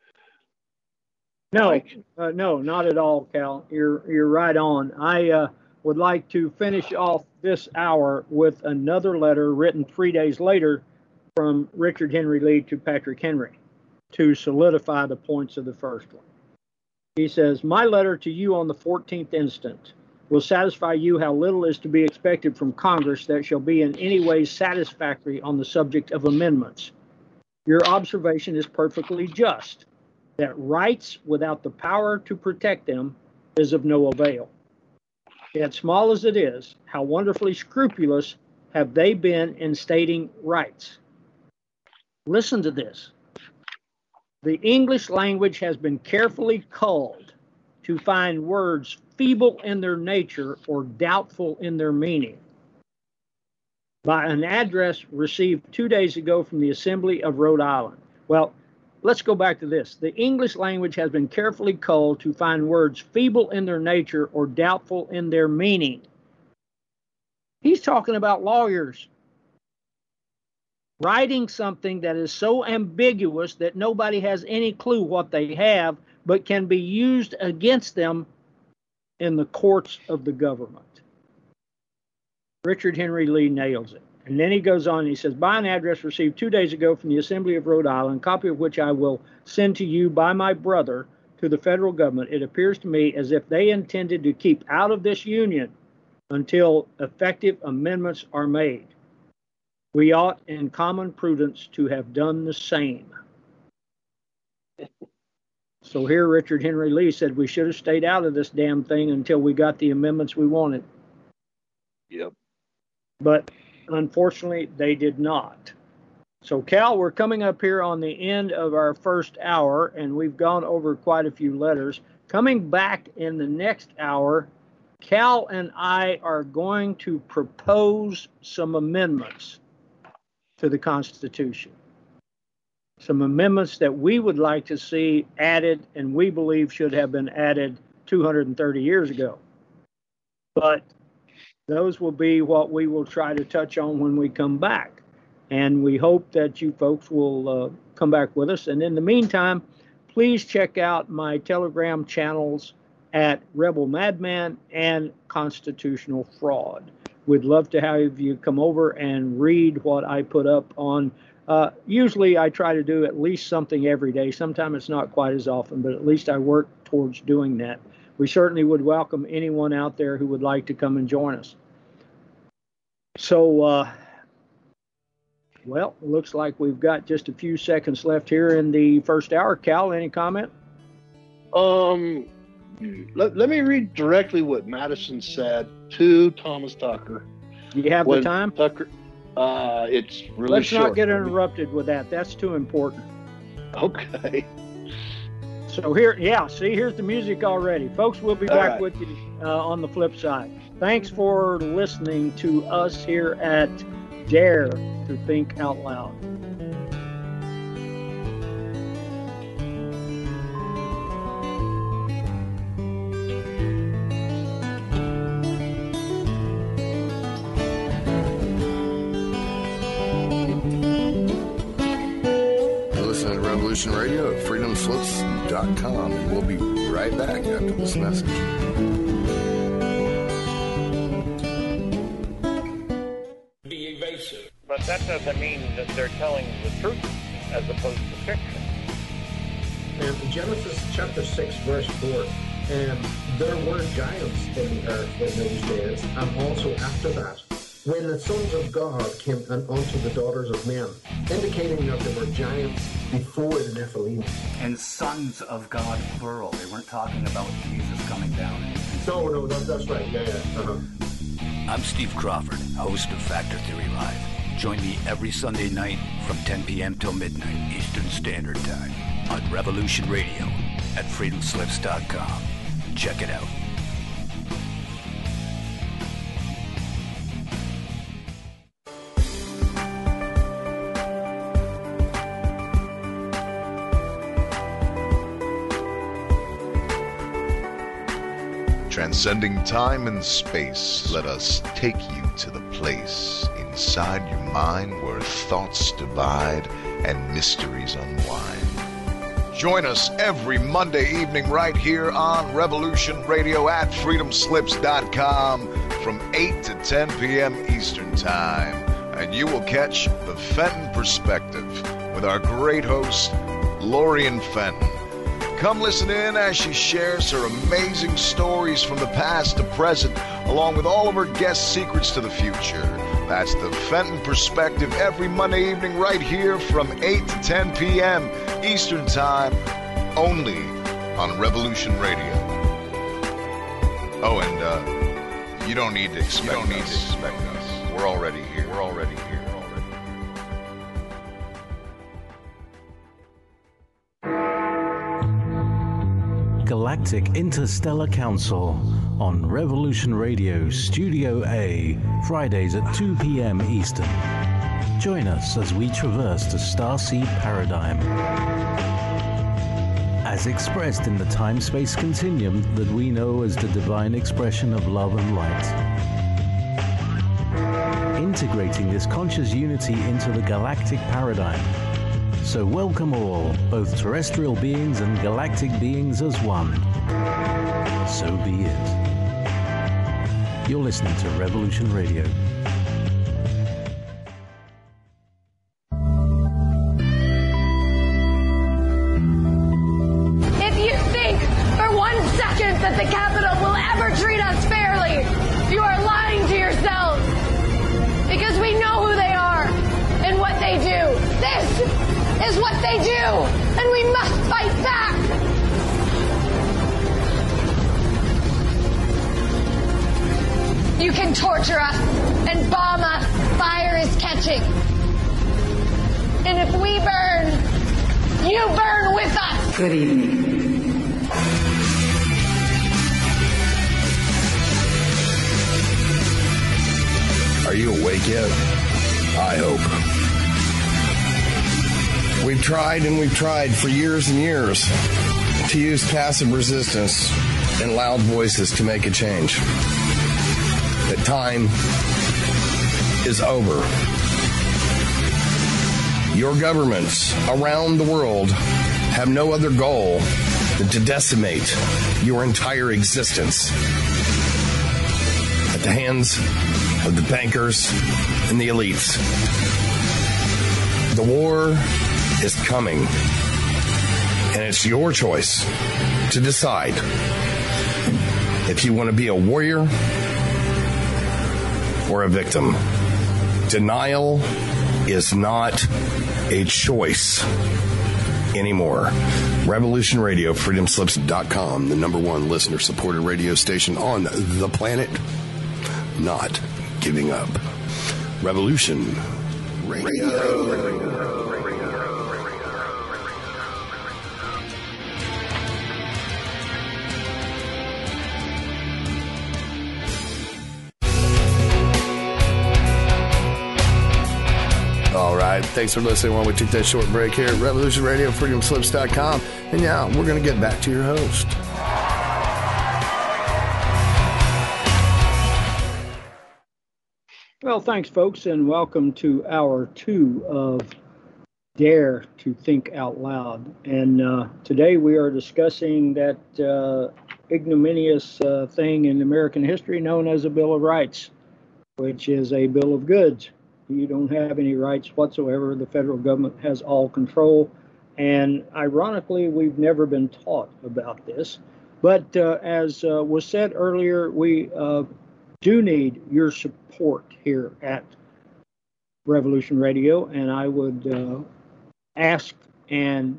No, uh, no, not at all, Cal. You're you're right on. I uh, would like to finish off this hour with another letter written three days later from Richard Henry Lee to Patrick Henry, to solidify the points of the first one. He says, my letter to you on the fourteenth instant will satisfy you how little is to be expected from Congress that shall be in any way satisfactory on the subject of amendments. Your observation is perfectly just, that rights without the power to protect them is of no avail. Yet small as it is, how wonderfully scrupulous have they been in stating rights. Listen to this. The English language has been carefully culled to find words feeble in their nature or doubtful in their meaning. By an address received two days ago from the Assembly of Rhode Island. Well, let's go back to this. The English language has been carefully culled to find words feeble in their nature or doubtful in their meaning. He's talking about lawyers writing something that is so ambiguous that nobody has any clue what they have, but can be used against them in the courts of the government. Richard Henry Lee nails it. And then he goes on, and he says, by an address received two days ago from the Assembly of Rhode Island, copy of which I will send to you by my brother to the federal government, it appears to me as if they intended to keep out of this union until effective amendments are made. We ought, in common prudence, to have done the same. So here Richard Henry Lee said we should have stayed out of this damn thing until we got the amendments we wanted. Yep. But unfortunately, they did not. So, Cal, we're coming up here on the end of our first hour, and we've gone over quite a few letters. Coming back in the next hour, Cal and I are going to propose some amendments to the Constitution. Some amendments that we would like to see added and we believe should have been added two hundred thirty years ago. But those will be what we will try to touch on when we come back. And we hope that you folks will uh, come back with us. And in the meantime, please check out my Telegram channels at Rebel Madman and Constitutional Fraud. We'd love to have you come over and read what I put up on. Uh, usually I try to do at least something every day. Sometimes it's not quite as often, but at least I work towards doing that. We certainly would welcome anyone out there who would like to come and join us. So, uh, well, it looks like we've got just a few seconds left here in the first hour. Cal, any comment? Um, let, let me read directly what Madison said to Thomas Tucker. You have the time? Tucker, uh, it's really Let's short. not get interrupted with that. That's too important. Okay. So here, yeah, see, here's the music already. Folks, we'll be All back right. with you uh, on the flip side. Thanks for listening to us here at Dare to Think Out Loud. You're listening to Revolution Radio at freedom slips dot com, and we'll be right back after this message. But that doesn't mean that they're telling the truth as opposed to fiction. And in Genesis chapter six, verse four, and there were giants in the earth in those days, and also after that, when the sons of God came unto the daughters of men, indicating that there were giants before the Nephilim. And sons of God, plural. They weren't talking about Jesus coming down. No, no, that, that's right. Yeah, yeah. Uh-huh. I'm Steve Crawford, host of Factor Theory Live. Join me every Sunday night from ten p.m. till midnight Eastern Standard Time on Revolution Radio at freedom slips dot com. Check it out. Transcending time and space, let us take you to the place inside your mind where thoughts divide and mysteries unwind. Join us every Monday evening right here on Revolution Radio at freedom slips dot com from eight to ten p.m. Eastern Time. And you will catch the Fenton Perspective with our great host, Lorian Fenton. Come listen in as she shares her amazing stories from the past to present, along with all of her guest secrets to the future. That's the Fenton Perspective every Monday evening right here from eight to ten p.m. Eastern Time, only on Revolution Radio. Oh, and uh, you don't need to expect, you don't need to expect us. We're already here. We're already here. Galactic Interstellar Council on Revolution Radio Studio A, Fridays at two p.m. Eastern. Join us as we traverse the starseed paradigm, as expressed in the time-space continuum that we know as the divine expression of love and light. Integrating this conscious unity into the galactic paradigm. So welcome all, both terrestrial beings and galactic beings as one. So be it. You're listening to Revolution Radio. If you think for one second that the Capitol will ever treat us fairly, you are lying to yourselves. Because we know who they are and what they do. This is what they do, and we must fight back. You can torture us and bomb us. Fire is catching. And if we burn, you burn with us. Good evening. Are you awake yet? I hope. We've tried and we've tried for years and years to use passive resistance and loud voices to make a change. The time is over. Your governments around the world have no other goal than to decimate your entire existence at the hands of the bankers and the elites. The war is coming, and it's your choice to decide if you want to be a warrior or a victim. Denial is not a choice anymore. Revolution Radio, freedom slips dot com, the number one listener-supported radio station on the planet. Not giving up. Revolution Radio. All right, thanks for listening while we took that short break here at Revolution Radio, freedom slips dot com. And now we're going to get back to your host. Well, thanks, folks, and welcome to hour two of Dare to Think Out Loud. And uh, today we are discussing that uh, ignominious uh, thing in American history known as a Bill of Rights, which is a bill of goods. You don't have any rights whatsoever. The federal government has all control. And ironically, we've never been taught about this. But uh, as uh, was said earlier, we uh, do need your support here at Revolution Radio. And I would uh, ask and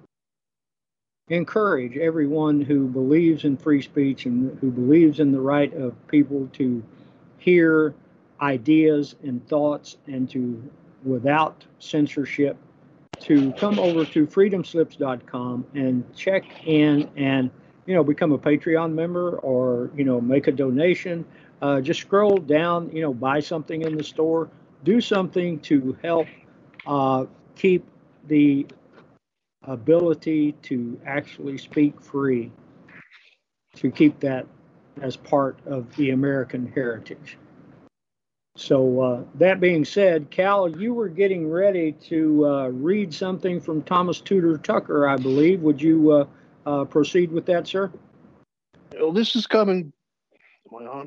encourage everyone who believes in free speech and who believes in the right of people to hear ideas and thoughts and to, without censorship, to come over to freedom slips dot com and check in and, you know, become a Patreon member or, you know, make a donation. Uh, just scroll down, you know, buy something in the store, do something to help uh, keep the ability to actually speak free, to keep that as part of the American heritage. So uh, that being said, Cal, you were getting ready to uh, read something from Thomas Tudor Tucker, I believe. Would you uh, uh, proceed with that, sir? Well, this is coming. Am I on?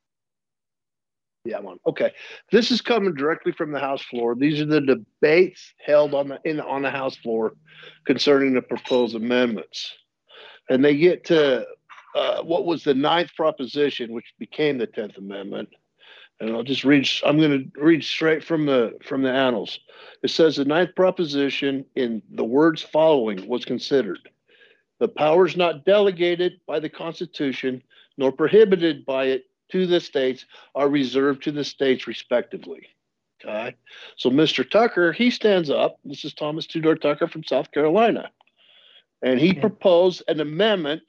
Yeah, I'm on. Okay. This is coming directly from the House floor. These are the debates held on the in on the House floor concerning the proposed amendments. And they get to uh, what was the ninth proposition, which became the tenth Amendment. And I'll just read, I'm going to read straight from the from the annals. It says the ninth proposition in the words following was considered. The powers not delegated by the Constitution nor prohibited by it to the states are reserved to the states respectively. Okay. So Mister Tucker, he stands up. This is Thomas Tudor Tucker from South Carolina. And he okay. proposed an amendment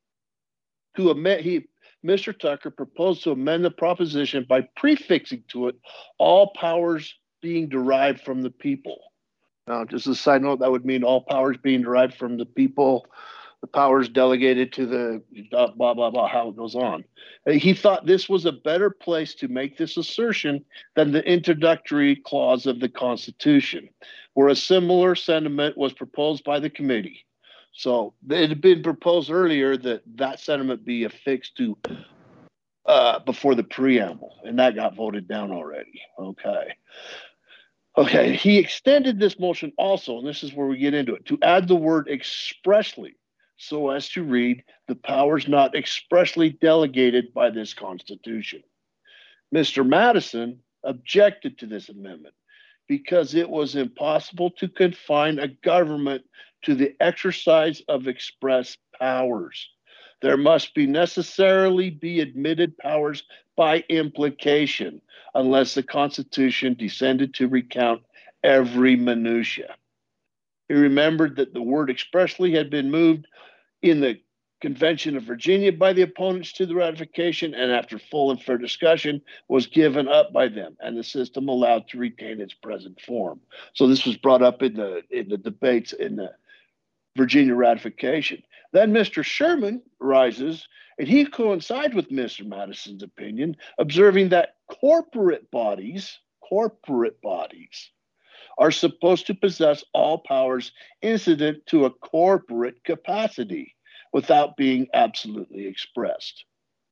to amend, he Mister Tucker proposed to amend the proposition by prefixing to it all powers being derived from the people. Now, just as a side note, that would mean all powers being derived from the people, the powers delegated to the blah, blah, blah, blah, how it goes on. He thought this was a better place to make this assertion than the introductory clause of the Constitution, where a similar sentiment was proposed by the committee. So it had been proposed earlier that that sentiment be affixed to uh, before the preamble, and that got voted down already. Okay. Okay, he extended this motion also, and this is where we get into it, to add the word expressly so as to read the powers not expressly delegated by this Constitution. Mister Madison objected to this amendment because it was impossible to confine a government to the exercise of express powers. There must be necessarily be admitted powers by implication, unless the Constitution descended to recount every minutia. He remembered that the word expressly had been moved in the Convention of Virginia by the opponents to the ratification, and after full and fair discussion was given up by them, and the system allowed to retain its present form. So this was brought up in the in the debates in the Virginia ratification. Then Mister Sherman rises, and he coincides with Mister Madison's opinion, observing that corporate bodies, corporate bodies, are supposed to possess all powers incident to a corporate capacity without being absolutely expressed.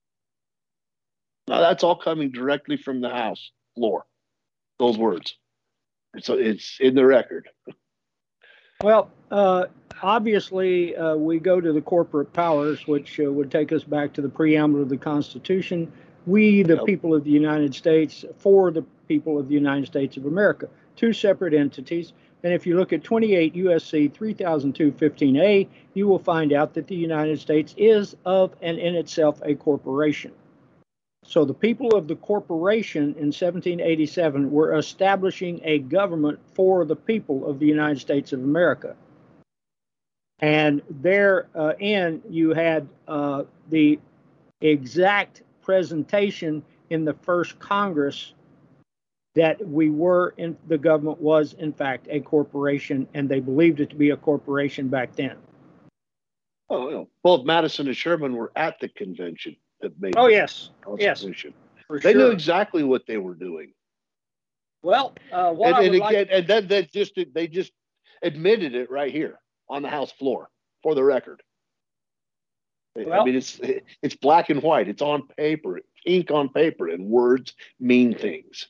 Now that's all coming directly from the House floor, those words. So it's in the record. Well, uh, obviously, uh, we go to the corporate powers, which uh, would take us back to the preamble of the Constitution. We, the Yep. people of the United States, for the people of the United States of America, two separate entities. And if you look at twenty-eight U S C three thousand two fifteen A, you will find out that the United States is of and in itself a corporation. So the people of the corporation in seventeen eighty-seven were establishing a government for the people of the United States of America. And therein, uh, you had uh, the exact presentation in the first Congress that we were in, the government was in fact a corporation, and they believed it to be a corporation back then. Oh, no. Both Madison and Sherman were at the convention that made Oh the yes, yes, Constitution. for They sure. knew exactly what they were doing. Well, uh, what And, I and would again, like, and then they just they just admitted it right here on the House floor for the record. I Well- mean, it's it's black and white. It's on paper, ink on paper, and words mean things.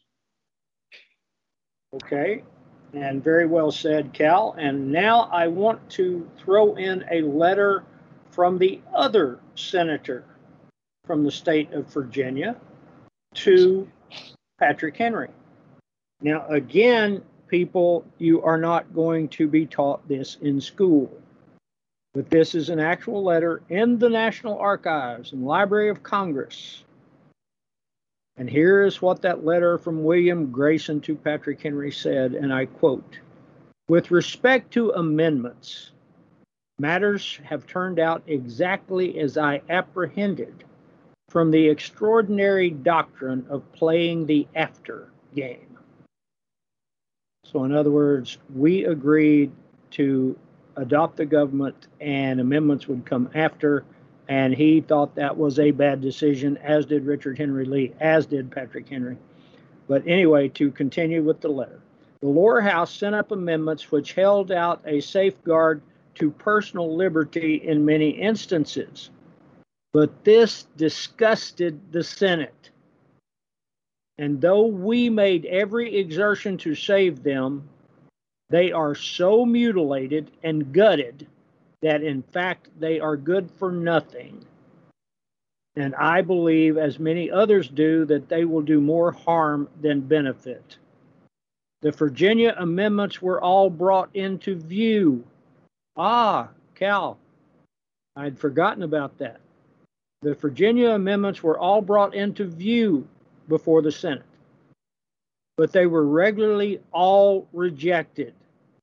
okay, and very well said, Cal. And now I want to throw in a letter from the other senator from the state of Virginia to Patrick Henry. Now, again, people, you are not going to be taught this in school, but this is an actual letter in the National Archives and Library of Congress. And here is what that letter from William Grayson to Patrick Henry said, and I quote, "With respect to amendments, matters have turned out exactly as I apprehended from the extraordinary doctrine of playing the after game." So in other words, we agreed to adopt the government and amendments would come after, and he thought that was a bad decision, as did Richard Henry Lee, as did Patrick Henry. But anyway, to continue with the letter, the lower house sent up amendments which held out a safeguard to personal liberty in many instances. But this disgusted the Senate. And though we made every exertion to save them, they are so mutilated and gutted that in fact they are good for nothing. And I believe, as many others do, that they will do more harm than benefit. The Virginia amendments were all brought into view. Ah, Cal, I'd forgotten about that. The Virginia amendments were all brought into view before the Senate, but they were regularly all rejected.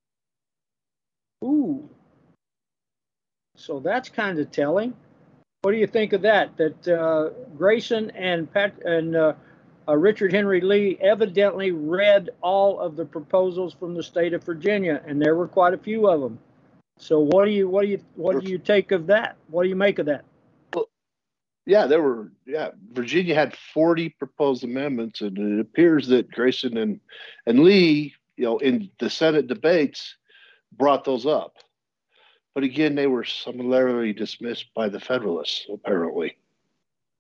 Ooh. So that's kind of telling. What do you think of that? That uh, Grayson and Pat and uh, uh, Richard Henry Lee evidently read all of the proposals from the state of Virginia, and there were quite a few of them. So what do you what do you what do you take of that? What do you make of that? Yeah, there were. Yeah, Virginia had forty proposed amendments, and it appears that Grayson and and Lee, you know, in the Senate debates, brought those up. But again, they were summarily dismissed by the Federalists, apparently.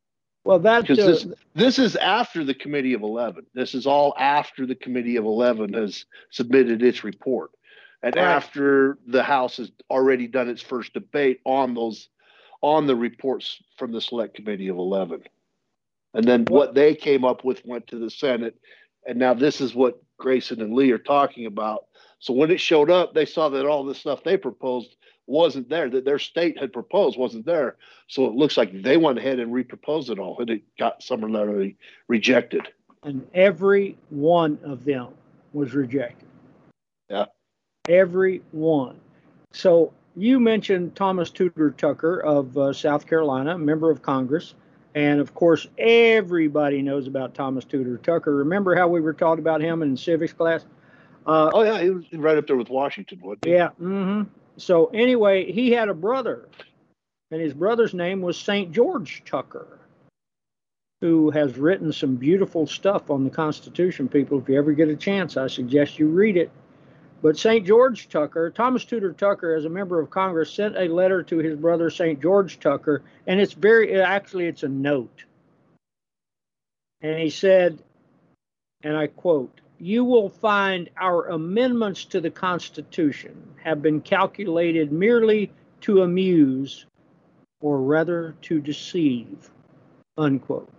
Well, that because uh, this this is after the Committee of Eleven. This is all after the Committee of Eleven has submitted its report, and Right. after the House has already done its first debate on those on the reports from the Select Committee of Eleven, and then What- what they came up with went to the Senate, and now this is what Grayson and Lee are talking about. So when it showed up, they saw that all the stuff they proposed wasn't there, that their state had proposed wasn't there. So it looks like they went ahead and reproposed it all, and it got summarily rejected. and every one of them was rejected. Yeah. Every one. So you mentioned Thomas Tudor Tucker of uh, South Carolina, a member of Congress. And of course, everybody knows about Thomas Tudor Tucker. Remember how we were taught about him in civics class? Uh, Oh, yeah, he was right up there with Washington, wasn't he? yeah. hmm So anyway, he had a brother, and his brother's name was Saint George Tucker, who has written some beautiful stuff on the Constitution. People, if you ever get a chance, I suggest you read it. But Saint George Tucker, Thomas Tudor Tucker, as a member of Congress, sent a letter to his brother Saint George Tucker, and it's very, actually, it's a note. And he said, and I quote, "You will find our amendments to the Constitution have been calculated merely to amuse, or rather to deceive," unquote.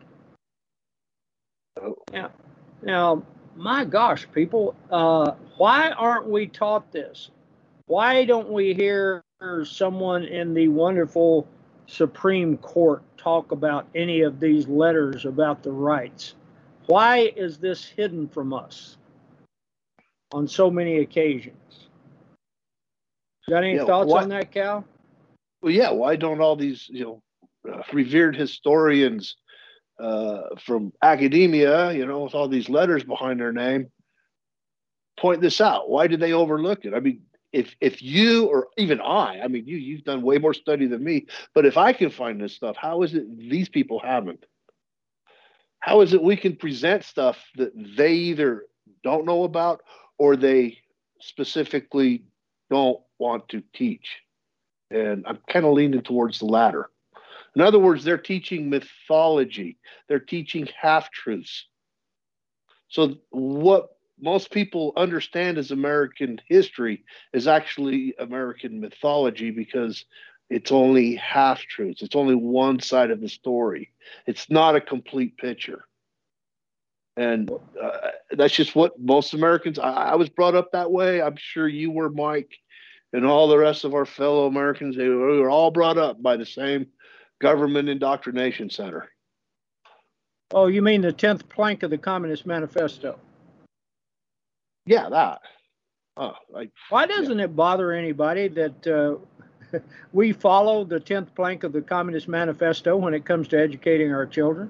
Now, now, my gosh, people, uh, why aren't we taught this? Why don't we hear someone in the wonderful Supreme Court talk about any of these letters about the rights? Why is this hidden from us on so many occasions? Got any Yeah, thoughts why- on that, Cal? Well, yeah, why don't all these, you know, uh, revered historians uh, from academia, you know, with all these letters behind their name, point this out? Why did they overlook it? I mean, if if you or even I, I mean, you you've done way more study than me, but if I can find this stuff, how is it these people haven't? How is it we can present stuff that they either don't know about or they specifically don't want to teach? And I'm kind of leaning towards the latter. In other words, they're teaching mythology. They're teaching half-truths. So what most people understand as American history is actually American mythology, because it's only half-truths. It's only one side of the story. It's not a complete picture. And uh, that's just what most Americans, I, I was brought up that way. I'm sure you were, Mike, and all the rest of our fellow Americans. They were, we were all brought up by the same government indoctrination center. Oh, you mean the tenth plank of the Communist Manifesto? Yeah, that. Oh, like, Why doesn't it bother anybody that uh, we follow the tenth plank of the Communist Manifesto when it comes to educating our children?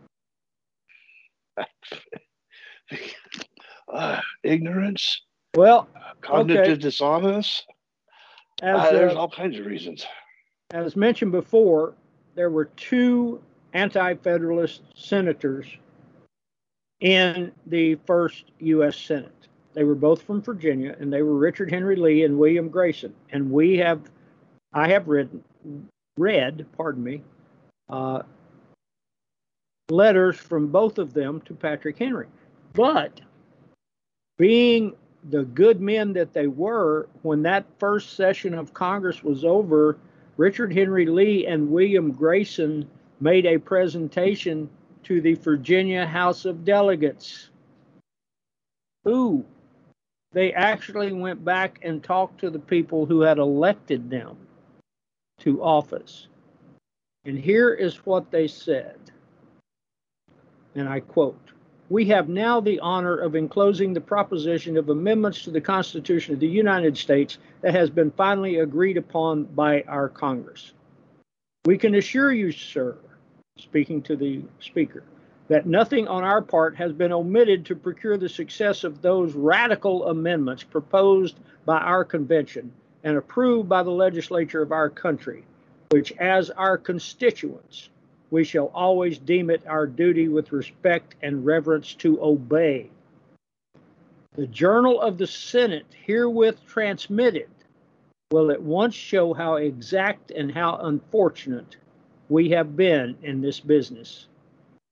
uh, ignorance, Well, cognitive okay. dishonest. As, Uh, there's uh, all kinds of reasons. As mentioned before, there were two anti-federalist senators in the first U S Senate. They were both from Virginia, and they were Richard Henry Lee and William Grayson. And we have, I have written, read, pardon me, uh, letters from both of them to Patrick Henry. But being the good men that they were, when that first session of Congress was over, Richard Henry Lee and William Grayson made a presentation to the Virginia House of Delegates. Ooh, they actually went back and talked to the people who had elected them to office. And here is what they said, and I quote, "We have now the honor of enclosing the proposition of amendments to the Constitution of the United States that has been finally agreed upon by our Congress. We can assure you, sir," speaking to the Speaker, "that nothing on our part has been omitted to procure the success of those radical amendments proposed by our convention and approved by the legislature of our country, which as our constituents, we shall always deem it our duty with respect and reverence to obey. The Journal of the Senate herewith transmitted will at once show how exact and how unfortunate we have been in this business.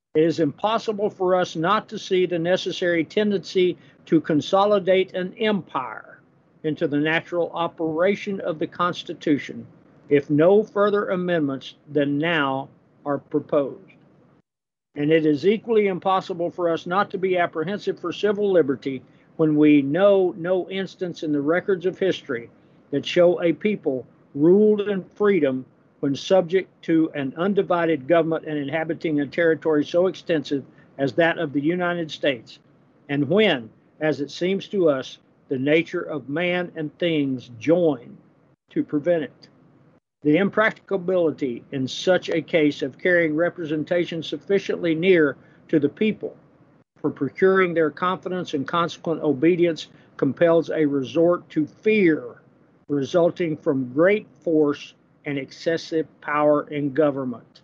It is impossible for us not to see the necessary tendency to consolidate an empire into the natural operation of the Constitution if no further amendments than now are proposed. And it is equally impossible for us not to be apprehensive for civil liberty when we know no instance in the records of history that show a people ruled in freedom when subject to an undivided government and inhabiting a territory so extensive as that of the United States, and when, as it seems to us, the nature of man and things join to prevent it. The impracticability in such a case of carrying representation sufficiently near to the people for procuring their confidence and consequent obedience compels a resort to fear resulting from great force and excessive power in government.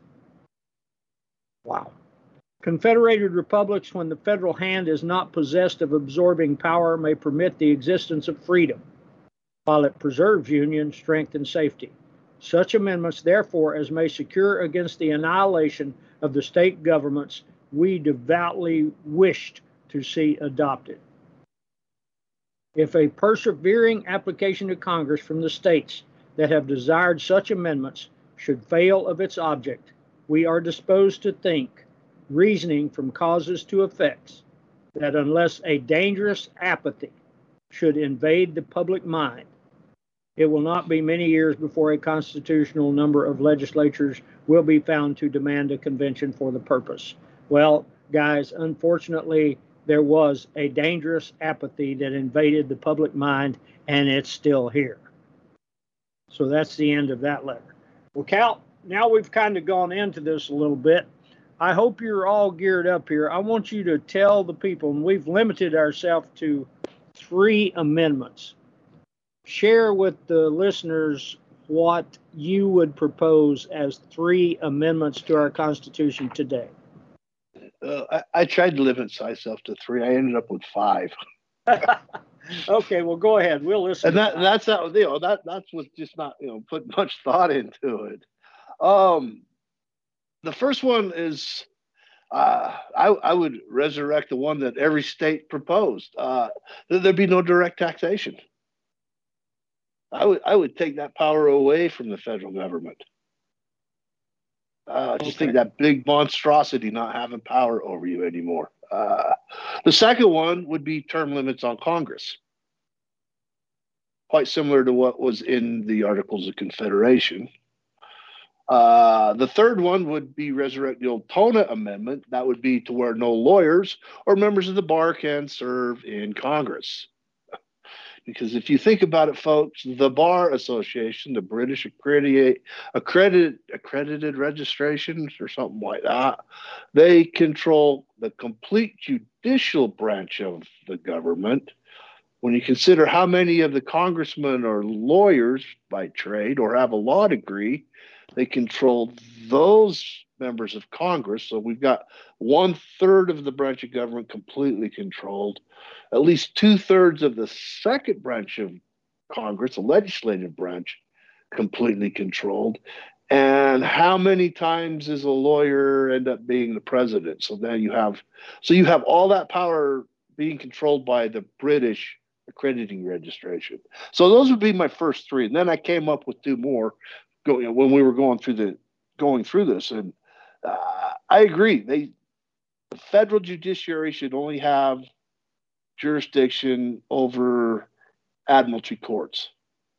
Wow. Confederated republics, when the federal hand is not possessed of absorbing power, may permit the existence of freedom, while it preserves union, strength, and safety. Such amendments, therefore, as may secure against the annihilation of the state governments we devoutly wished to see adopted. If a persevering application to Congress from the states that have desired such amendments should fail of its object, we are disposed to think, reasoning from causes to effects, that unless a dangerous apathy should invade the public mind, it will not be many years before a constitutional number of legislatures will be found to demand a convention for the purpose. Well, guys, unfortunately, there was a dangerous apathy that invaded the public mind, and it's still here. So that's the end of that letter. Well, Cal, now we've kind of gone into this a little bit. I hope you're all geared up here. I want you to tell the people, and we've limited ourselves to three amendments. Share with the listeners what you would propose as three amendments to our Constitution today. Uh, I, I tried to limit myself to three. I ended up with five. Okay, well, go ahead. We'll listen. And that, that's not, you know, that that's what's just not, you know, put much thought into it. Um, the first one is, uh, I, I would resurrect the one that every state proposed. Uh, there'd be no direct taxation. I would I would take that power away from the federal government. Uh, I just Okay. think that big monstrosity not having power over you anymore. Uh, the second one would be term limits on Congress. Quite similar to what was in the Articles of Confederation. Uh, the third one would be resurrect the old Tona Amendment. That would be to where no lawyers or members of the bar can serve in Congress. Because if you think about it, folks, the Bar Association, the British accredited, accredited, accredited registrations or something like that, they control the complete judicial branch of the government. When you consider how many of the congressmen are lawyers by trade or have a law degree, they control those members of Congress. So we've got one third of the branch of government completely controlled. At least two thirds of the second branch of Congress, the legislative branch, completely controlled. And how many times does a lawyer end up being the president? So then you have, so you have all that power being controlled by the British accrediting registration. So those would be my first three. And then I came up with two more go, you know, when we were going through the going through this. And uh, I agree. They the federal judiciary should only have jurisdiction over admiralty courts.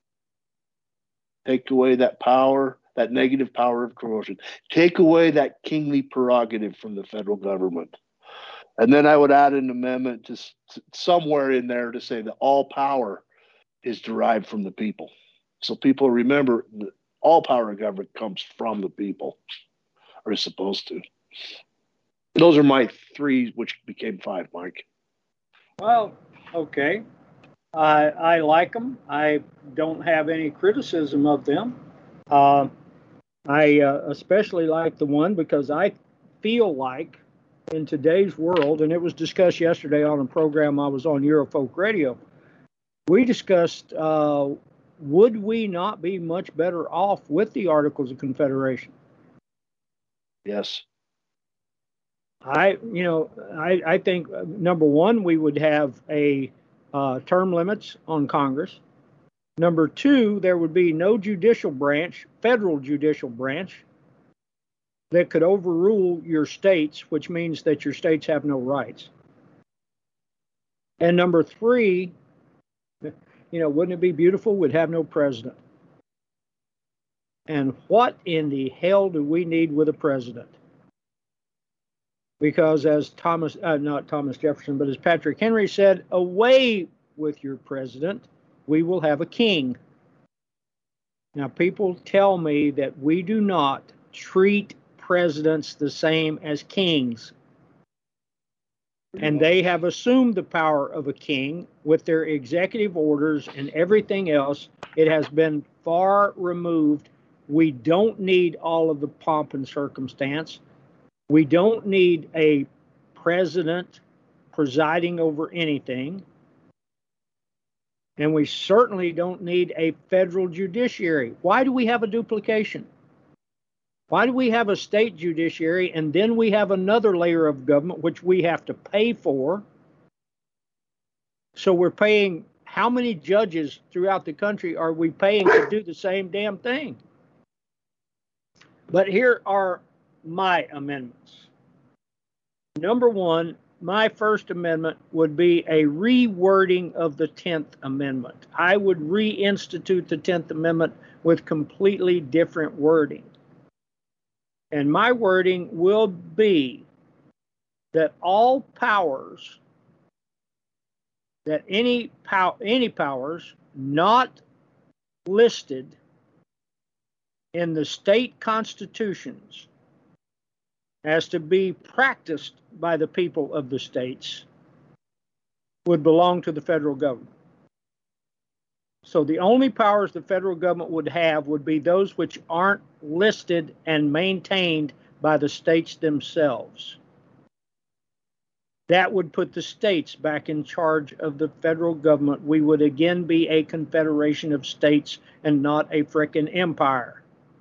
Take away that power, that negative power of coercion. Take away that kingly prerogative from the federal government. And then I would add an amendment to, to somewhere in there to say that all power is derived from the people. So people remember that all power of government comes from the people, or is supposed to. Those are my three, which became five, Mike. Well, okay. I I like them. I don't have any criticism of them. Uh, I uh, especially like the one because I feel like in today's world, and it was discussed yesterday on a program I was on, Eurofolk Radio, we discussed, uh, would we not be much better off with the Articles of Confederation? Yes. I, you know, I, I think uh, number one, we would have a uh, term limits on Congress. Number two, there would be no judicial branch, federal judicial branch, that could overrule your states, which means that your states have no rights. And number three, you know, wouldn't it be beautiful? We'd have no president. And what in the hell do we need with a president? Because as Thomas, uh, not Thomas Jefferson, but as Patrick Henry said, away with your president, we will have a king. Now, people tell me that we do not treat presidents the same as kings. And they have assumed the power of a king with their executive orders and everything else. It has been far removed. We don't need all of the pomp and circumstance. We don't need a president presiding over anything. And we certainly don't need a federal judiciary. Why do we have a duplication? Why do we have a state judiciary and then we have another layer of government which we have to pay for? So we're paying, how many judges throughout the country are we paying to do the same damn thing? But here are my amendments. Number one, my first amendment would be a rewording of the tenth Amendment. I would reinstitute the tenth Amendment with completely different wording. And my wording will be that all powers, that any pow- any powers not listed in the state constitutions as to be practiced by the people of the states would belong to the federal government. So the only powers the federal government would have would be those which aren't listed and maintained by the states themselves. That would put the states back in charge of the federal government. We would again be a confederation of states and not a frickin' empire.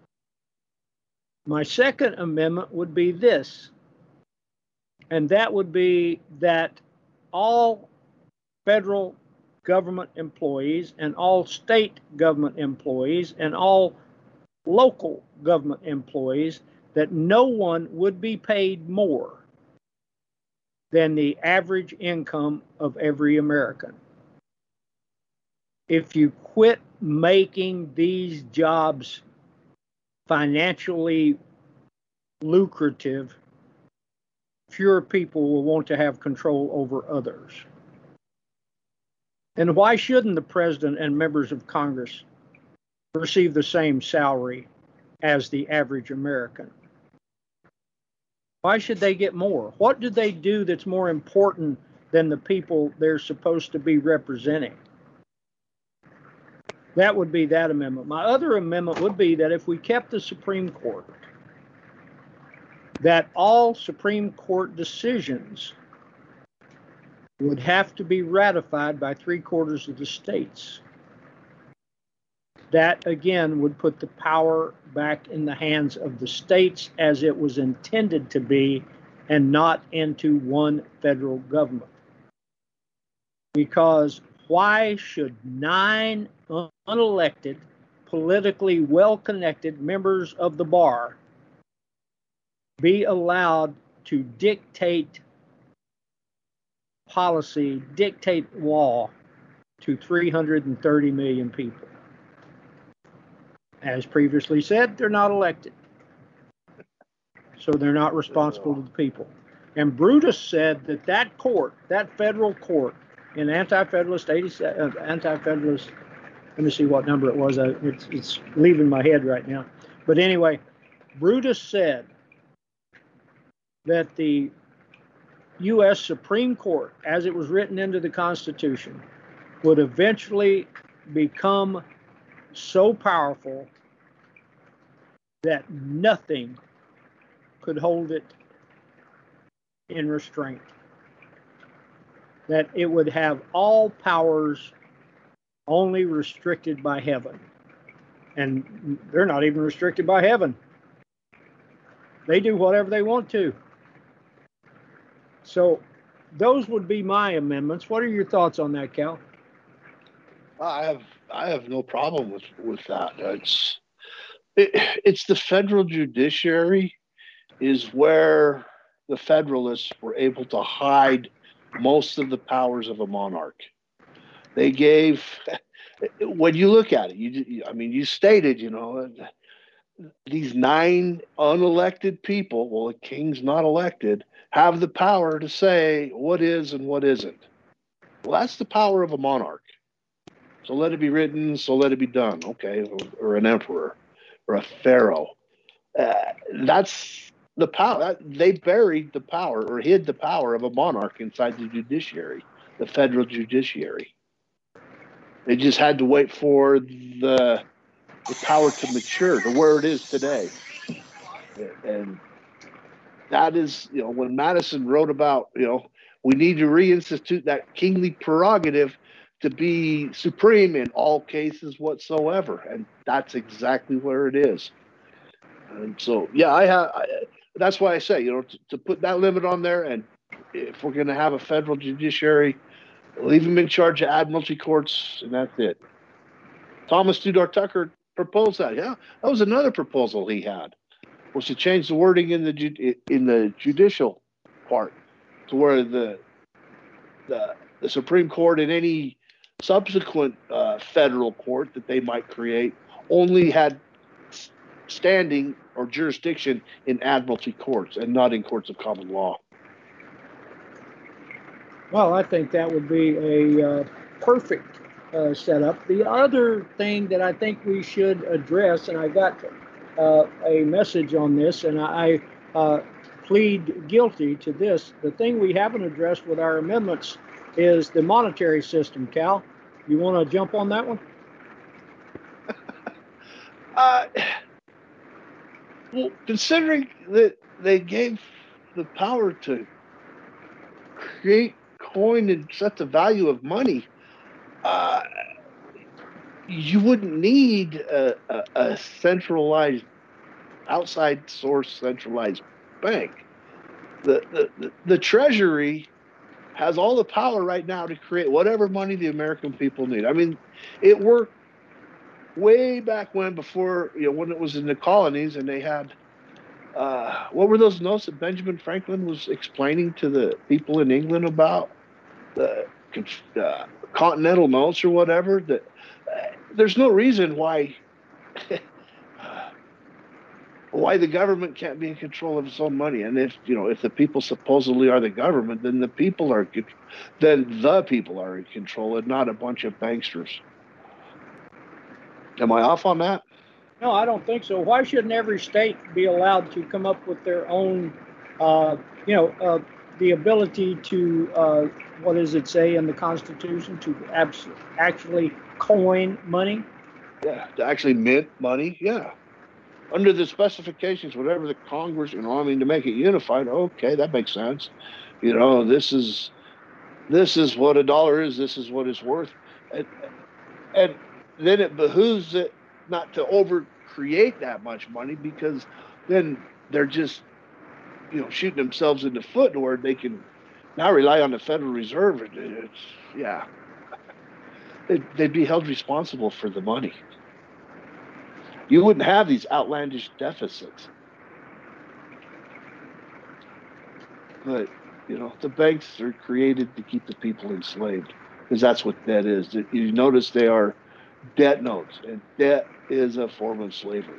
My second amendment would be this, and that would be that all federal government employees and all state government employees and all local government employees, that no one would be paid more than the average income of every American. If you quit making these jobs financially lucrative, fewer people will want to have control over others. And why shouldn't the president and members of Congress receive the same salary as the average American? Why should they get more? What do they do that's more important than the people they're supposed to be representing? That would be that amendment. My other amendment would be that if we kept the Supreme Court, that all Supreme Court decisions would have to be ratified by three quarters of the states. That, again, would put the power back in the hands of the states as it was intended to be, and not into one federal government. Because why should nine unelected, politically well-connected members of the bar be allowed to dictate policy, dictate law to three hundred thirty million people? As previously said, they're not elected. So they're not responsible to the people. And Brutus said that that court, that federal court in Anti-Federalist, uh, Anti-Federalist, let me see what number it was. Uh, it's, it's leaving my head right now. But anyway, Brutus said that the U S Supreme Court, as it was written into the Constitution, would eventually become so powerful that nothing could hold it in restraint. That it would have all powers only restricted by heaven. And they're not even restricted by heaven. They do whatever they want to. So those would be my amendments. What are your thoughts on that, Cal? I have I have no problem with with that. It's it, it's the federal judiciary is where the Federalists were able to hide most of the powers of a monarch. They gave, when you look at it, you I mean, you stated, you know, these nine unelected people, well, the king's not elected, have the power to say what is and what isn't. Well, that's the power of a monarch. So let it be written, so let it be done, okay, or, or an emperor or a pharaoh. Uh, that's the power. That, they buried the power or hid the power of a monarch inside the judiciary, the federal judiciary. They just had to wait for the, the power to mature to where it is today. And that is, you know, when Madison wrote about, you know, we need to reinstitute that kingly prerogative to be supreme in all cases whatsoever. And that's exactly where it is. And so, yeah, I have, I, that's why I say, you know, to, to put that limit on there, and if we're going to have a federal judiciary, leave them in charge of admiralty courts, and that's it. Thomas Tudor Tucker proposed that. Yeah, that was another proposal he had, was to change the wording in the in the judicial part to where the the, the Supreme Court and any subsequent uh, federal court that they might create only had standing or jurisdiction in admiralty courts and not in courts of common law. Well, I think that would be a uh, perfect uh, setup. The other thing that I think we should address, and I got uh, a message on this, and I uh, plead guilty to this. The thing we haven't addressed with our amendments is the monetary system. Cal, you want to jump on that one? uh, well, considering that they gave the power to create coin and set the value of money, uh, you wouldn't need a, a, a centralized, outside source centralized bank. The, the, the, the Treasury has all the power right now to create whatever money the American people need. I mean, it worked way back when, before, you know, when it was in the colonies, and they had, uh, what were those notes that Benjamin Franklin was explaining to the people in England about? The uh, continental notes or whatever. That uh, there's no reason why why the government can't be in control of its own money. And if, you know, if the people supposedly are the government, then the people are then the people are in control, and not a bunch of banksters. Am I off on that? No, I don't think so. Why shouldn't every state be allowed to come up with their own, uh, you know, uh, the ability to, uh, what does it say in the Constitution, to abs- actually coin money? Yeah, to actually mint money, yeah. Under the specifications, whatever the Congress, you know, I mean, to make it unified, okay, that makes sense. You know, this is this is what a dollar is, this is what it's worth. And, and then it behooves it not to over create that much money, because then they're just, you know, shooting themselves in the foot where they can now rely on the Federal Reserve. It's, yeah, they'd, they'd be held responsible for the money. You wouldn't have these outlandish deficits. But, you know, the banks are created to keep the people enslaved, because that's what debt is. You notice they are debt notes, and debt is a form of slavery.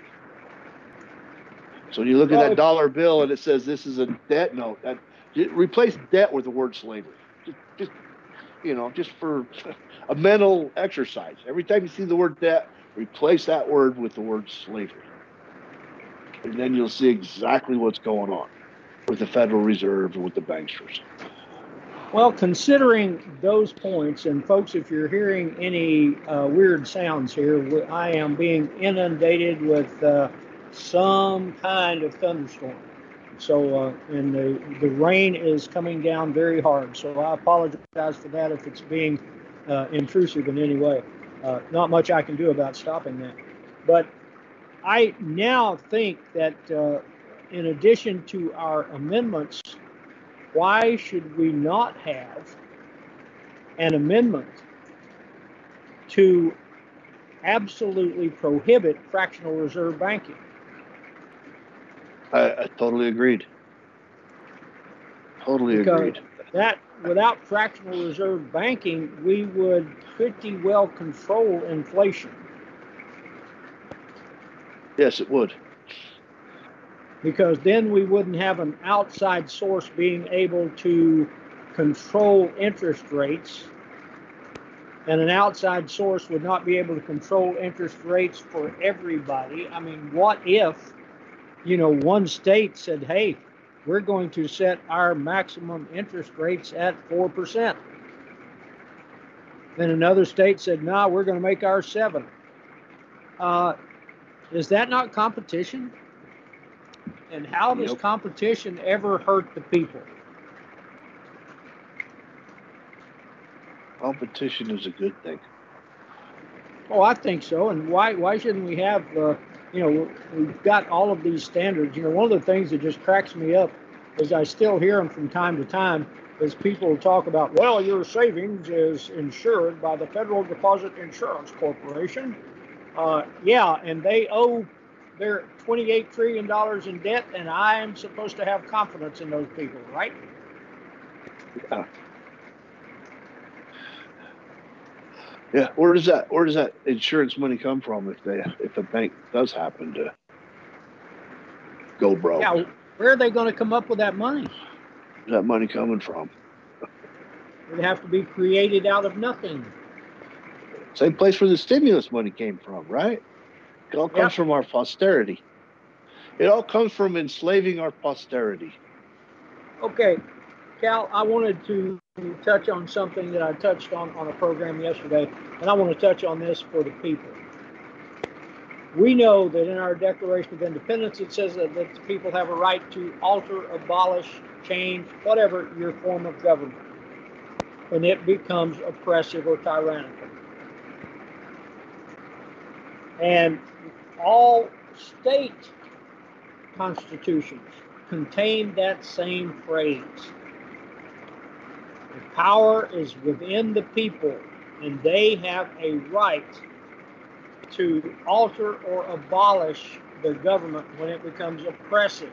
So when you look well, at that dollar bill and it says this is a debt note, that replace debt with the word slavery. Just, just, you know, just for a mental exercise. Every time you see the word debt, replace that word with the word slavery. And then you'll see exactly what's going on with the Federal Reserve and with the banksters. Well, considering those points, and folks, if you're hearing any uh, weird sounds here, I am being inundated with uh, some kind of thunderstorm. So, uh, and the, the rain is coming down very hard. So I apologize for that if it's being uh, intrusive in any way. Uh, not much I can do about stopping that. But I now think that uh, in addition to our amendments, why should we not have an amendment to absolutely prohibit fractional reserve banking? I, I totally agreed. Totally because agreed. That without fractional reserve banking, we would pretty well control inflation. Yes, it would. Because then we wouldn't have an outside source being able to control interest rates, and an outside source would not be able to control interest rates for everybody. I mean, what if, you know, one state said, hey, we're going to set our maximum interest rates at four percent. Then another state said, no, nah, we're going to make ours seven. Uh, is that not competition? And how does Yep. competition ever hurt the people? Competition is a good thing. Oh, I think so. And why why shouldn't we have, uh, you know, we've got all of these standards. You know, one of the things that just cracks me up is I still hear them from time to time is people talk about, well, your savings is insured by the Federal Deposit Insurance Corporation. Uh, yeah, and they owe their twenty-eight trillion dollars in debt, and I am supposed to have confidence in those people, right? Yeah. Yeah. Where does that where does that insurance money come from if they if a bank does happen to go broke? Yeah, where are they going to come up with that money? Where's that money coming from? It'd have to be created out of nothing. Same place where the stimulus money came from, right? It all comes Yeah. from our posterity. It all comes from enslaving our posterity. Okay, Cal, I wanted to touch on something that I touched on on a program yesterday, and I want to touch on this for the people. We know that in our Declaration of Independence, it says that, that the people have a right to alter, abolish, change, whatever your form of government, when it becomes oppressive or tyrannical. And all state constitutions contain that same phrase. The power is within the people, and they have a right to alter or abolish the government when it becomes oppressive.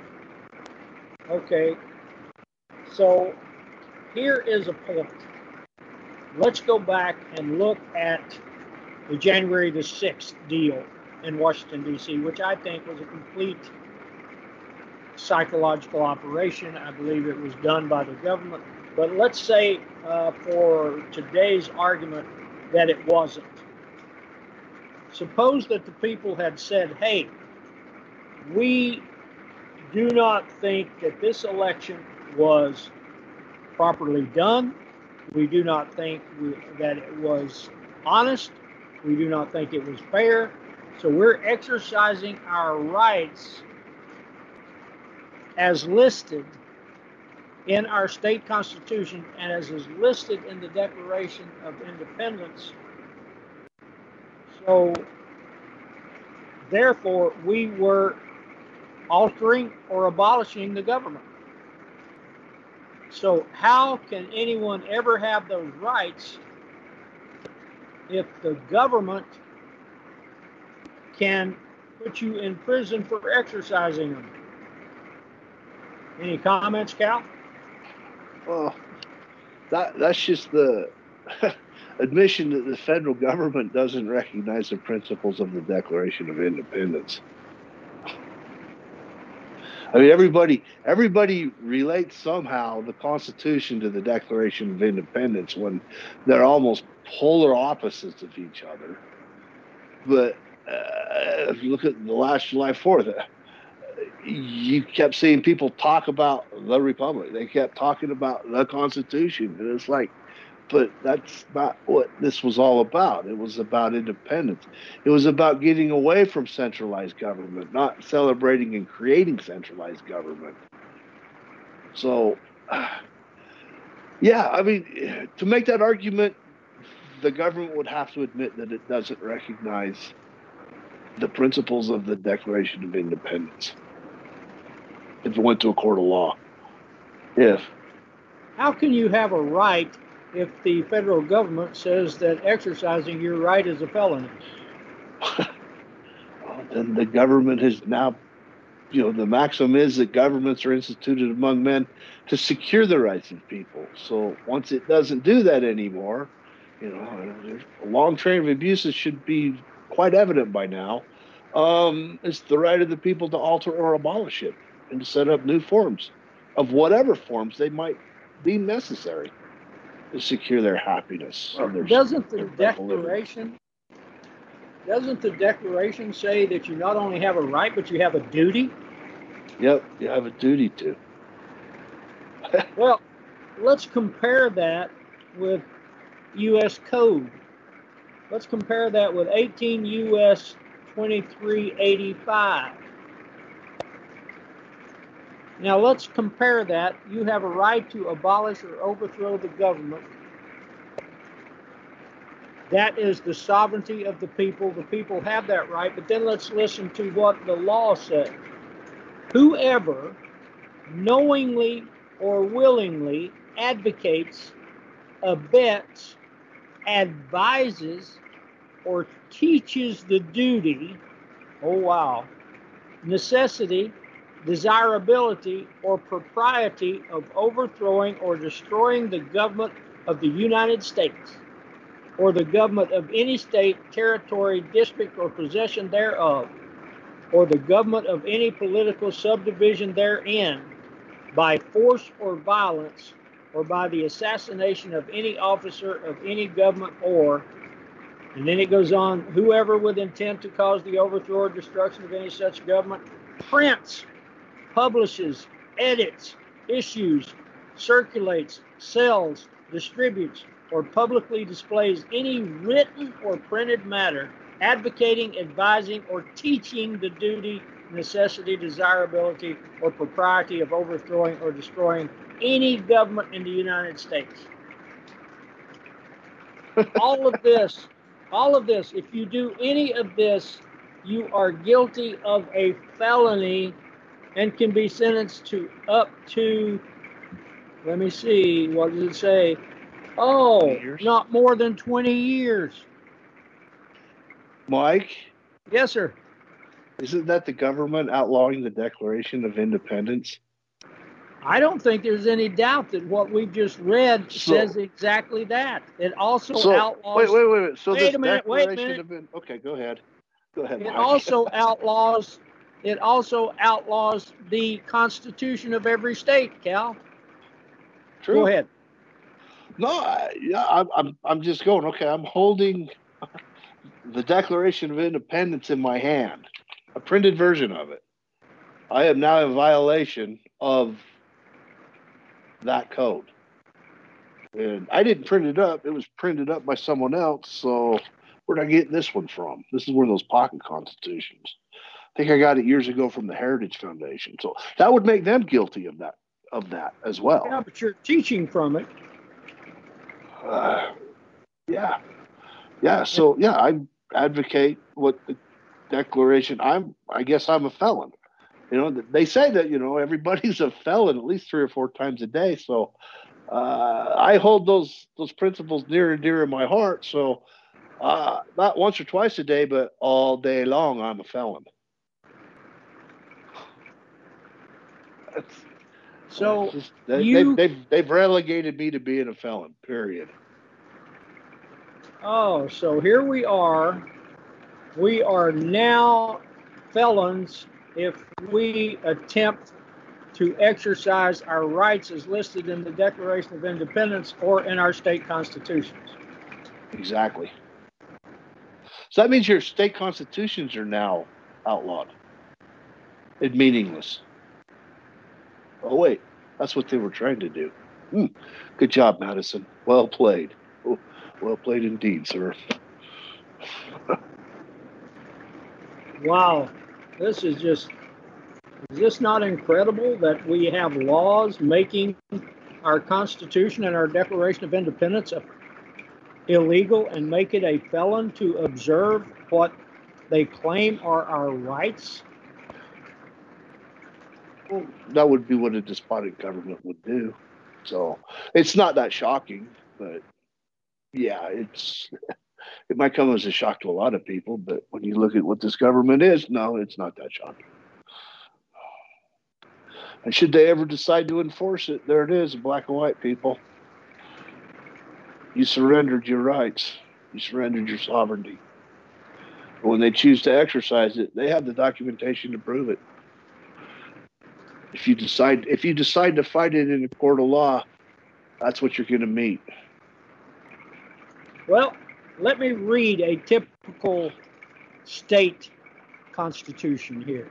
Okay, so here is a point. Let's go back and look at the January the sixth deal in Washington, D C, which I think was a complete psychological operation. I believe it was done by the government. But let's say uh, for today's argument that it wasn't. Suppose that the people had said, hey, we do not think that this election was properly done. We do not think we, that it was honest. We do not think it was fair. So we're exercising our rights as listed in our state constitution and as is listed in the Declaration of Independence. So therefore, we were altering or abolishing the government. So how can anyone ever have those rights if the government can put you in prison for exercising them? Any comments, Cal? Well, that that's just the admission that the federal government doesn't recognize the principles of the Declaration of Independence. I mean, everybody everybody relates somehow the Constitution to the Declaration of Independence when they're almost polar opposites of each other. But uh, if you look at the last July fourth, uh, you kept seeing people talk about the Republic. They kept talking about the Constitution. And it's like, but that's not what this was all about. It was about independence. It was about getting away from centralized government, not celebrating and creating centralized government. So, uh, yeah, I mean, to make that argument, the government would have to admit that it doesn't recognize the principles of the Declaration of Independence if it went to a court of law. If. How can you have a right if the federal government says that exercising your right is a felony? Well, then the government has now, you know, the maxim is that governments are instituted among men to secure the rights of people. So once it doesn't do that anymore, you know, a long train of abuses should be quite evident by now. Um, it's the right of the people to alter or abolish it and to set up new forms of whatever forms they might deem necessary to secure their happiness. And their, doesn't the their Declaration doesn't the Declaration say that you not only have a right but you have a duty? Yep, you have a duty to. Well, let's compare that with U S Code. Let's compare that with eighteen U S twenty-three eighty-five. Now let's compare that. You have a right to abolish or overthrow the government. That is the sovereignty of the people. The people have that right. But then let's listen to what the law says. Whoever knowingly or willingly advocates, abets, advises, or teaches the duty, oh wow, necessity, desirability, or propriety of overthrowing or destroying the government of the United States, or the government of any state, territory, district, or possession thereof, or the government of any political subdivision therein, by force or violence, or by the assassination of any officer of any government, or, and then it goes on, whoever with intent to cause the overthrow or destruction of any such government prints, publishes, edits, issues, circulates, sells, distributes, or publicly displays any written or printed matter advocating, advising, or teaching the duty, necessity, desirability, or propriety of overthrowing or destroying any government in the United States. All of this, all of this, if you do any of this, you are guilty of a felony and can be sentenced to up to, let me see, what does it say? Oh, years. Not more than twenty years. Mike? Yes, sir. Isn't that the government outlawing the Declaration of Independence? I don't think there's any doubt that what we've just read so, says exactly that. It also so, outlaws. Wait, wait, wait, wait. So wait this a minute. Wait a minute. Of in, okay, go ahead. Go ahead. It Mike. also outlaws. It also outlaws the Constitution of every state, Cal. True. Go ahead. No, I, yeah, I'm, I'm, I'm just going. Okay, I'm holding the Declaration of Independence in my hand, a printed version of it. I am now in violation of that code. And I didn't print it up. It was printed up by someone else. So where'd I get this one from? This is one of those pocket constitutions. I think I got it years ago from the Heritage Foundation. So that would make them guilty of that, of that as well. Yeah, but you're teaching from it. Uh, yeah. Yeah. So, yeah, I advocate what the Declaration, I'm, I guess I'm a felon. You know, they say that, you know, everybody's a felon at least three or four times a day. So uh, I hold those those principles near and dear in my heart. So uh, not once or twice a day, but all day long, I'm a felon. That's, so just, they, you... they've, they've, they've relegated me to being a felon, period. Oh, so here we are. We are now felons if we attempt to exercise our rights as listed in the Declaration of Independence or in our state constitutions. Exactly. So that means your state constitutions are now outlawed and meaningless. Oh, wait. That's what they were trying to do. Hmm. Good job, Madison. Well played. Oh, well played indeed, sir. Wow. This is just, is this not incredible that we have laws making our Constitution and our Declaration of Independence illegal and make it a felon to observe what they claim are our rights? Well, that would be what a despotic government would do. So it's not that shocking, but yeah, it's it might come as a shock to a lot of people. But when you look at what this government is, no, it's not that shocking. And should they ever decide to enforce it, there it is, black and white, people. You surrendered your rights. You surrendered your sovereignty. But when they choose to exercise it, they have the documentation to prove it. If you decide, if you decide to fight it in a court of law, that's what you're going to meet. Well, let me read a typical state constitution here.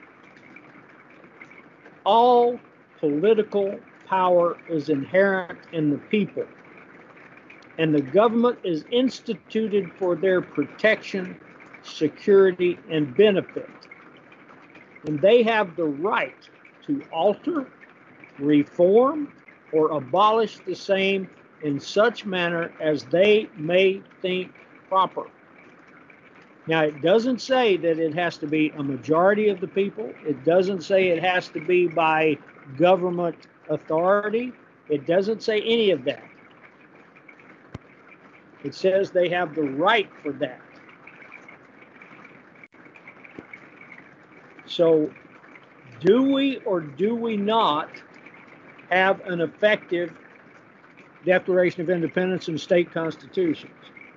All political power is inherent in the people, and the government is instituted for their protection, security, and benefit. And they have the right to alter, reform, or abolish the same in such manner as they may think proper. Now, it doesn't say that it has to be a majority of the people. It doesn't say it has to be by government authority. It doesn't say any of that. It says they have the right for that. So, do we or do we not have an effective Declaration of Independence and state constitutions?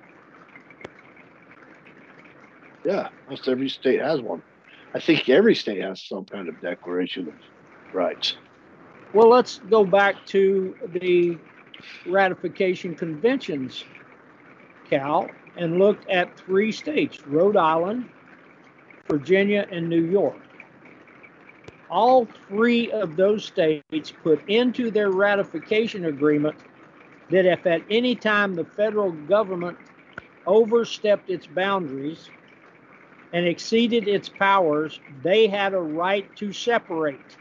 Yeah, almost every state has one. I think every state has some kind of Declaration of Rights. Well, let's go back to the ratification conventions, Cal, and look at three states, Rhode Island, Virginia, and New York. All three of those states put into their ratification agreement that if at any time the federal government overstepped its boundaries and exceeded its powers, they had a right to separate.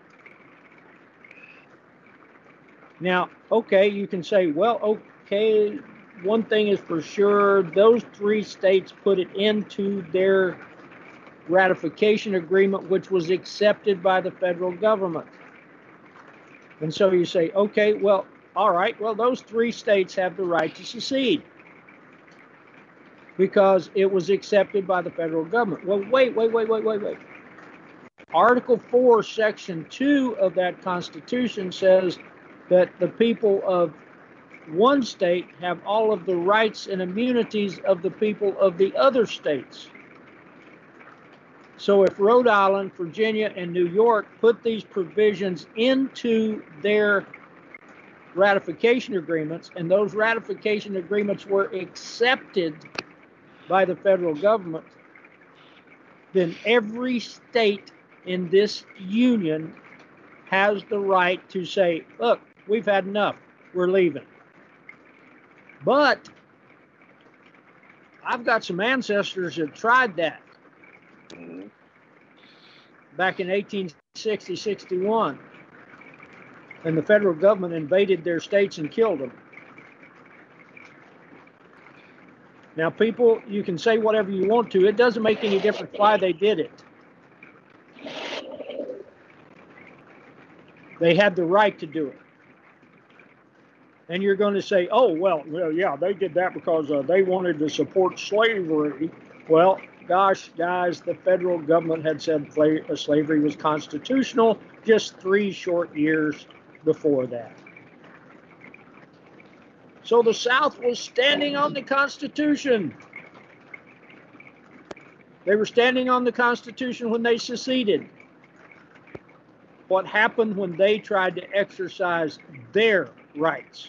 Now, okay, you can say, well, okay, one thing is for sure, those three states put it into their ratification agreement, which was accepted by the federal government. And so you say, okay, well, all right, well, those three states have the right to secede because it was accepted by the federal government. Well, wait, wait, wait, wait, wait, wait. Article four, Section two of that Constitution says that the people of one state have all of the rights and immunities of the people of the other states. So if Rhode Island, Virginia, and New York put these provisions into their ratification agreements, and those ratification agreements were accepted by the federal government, then every state in this union has the right to say, look, we've had enough, we're leaving. But I've got some ancestors that tried that back in eighteen sixty, sixty-one, and the federal government invaded their states and killed them. Now, people, you can say whatever you want to. It doesn't make any difference why they did it. They had the right to do it. And you're going to say, oh, well, well yeah, they did that because uh, they wanted to support slavery. Well, gosh, guys, the federal government had said slavery was constitutional just three short years before that. So the South was standing on the Constitution. They were standing on the Constitution when they seceded. What happened when they tried to exercise their rights?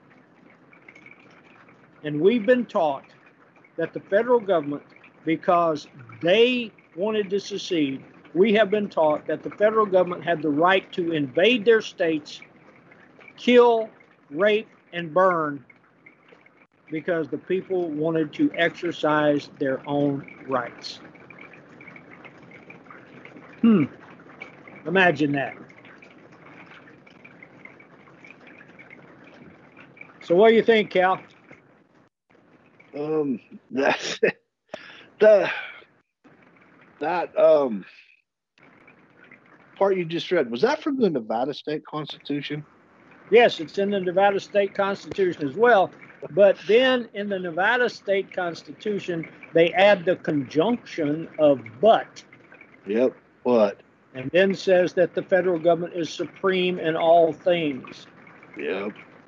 And we've been taught that the federal government, because they wanted to secede, we have been taught that the federal government had the right to invade their states, kill, rape, and burn because the people wanted to exercise their own rights. Hmm. Imagine that. So what do you think, Cal? Um, that, that, that, um, part you just read, was that from the Nevada State Constitution? Yes, it's in the Nevada State Constitution as well. But then in the Nevada State Constitution, they add the conjunction of but. Yep, but. And then says that the federal government is supreme in all things. Yep.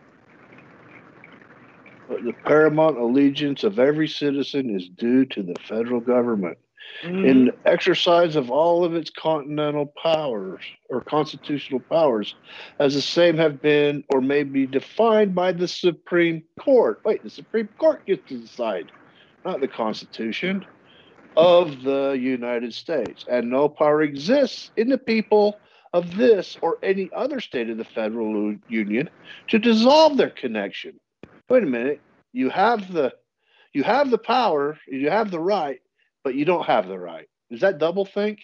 But the paramount allegiance of every citizen is due to the federal government. Mm-hmm. In the exercise of all of its continental powers or constitutional powers, as the same have been or may be defined by the Supreme Court. Wait, the Supreme Court gets to decide, not the Constitution of the United States. And no power exists in the people of this or any other state of the federal union to dissolve their connection. Wait a minute, you have the you have the power, you have the right, but you don't have the right. Is that doublethink?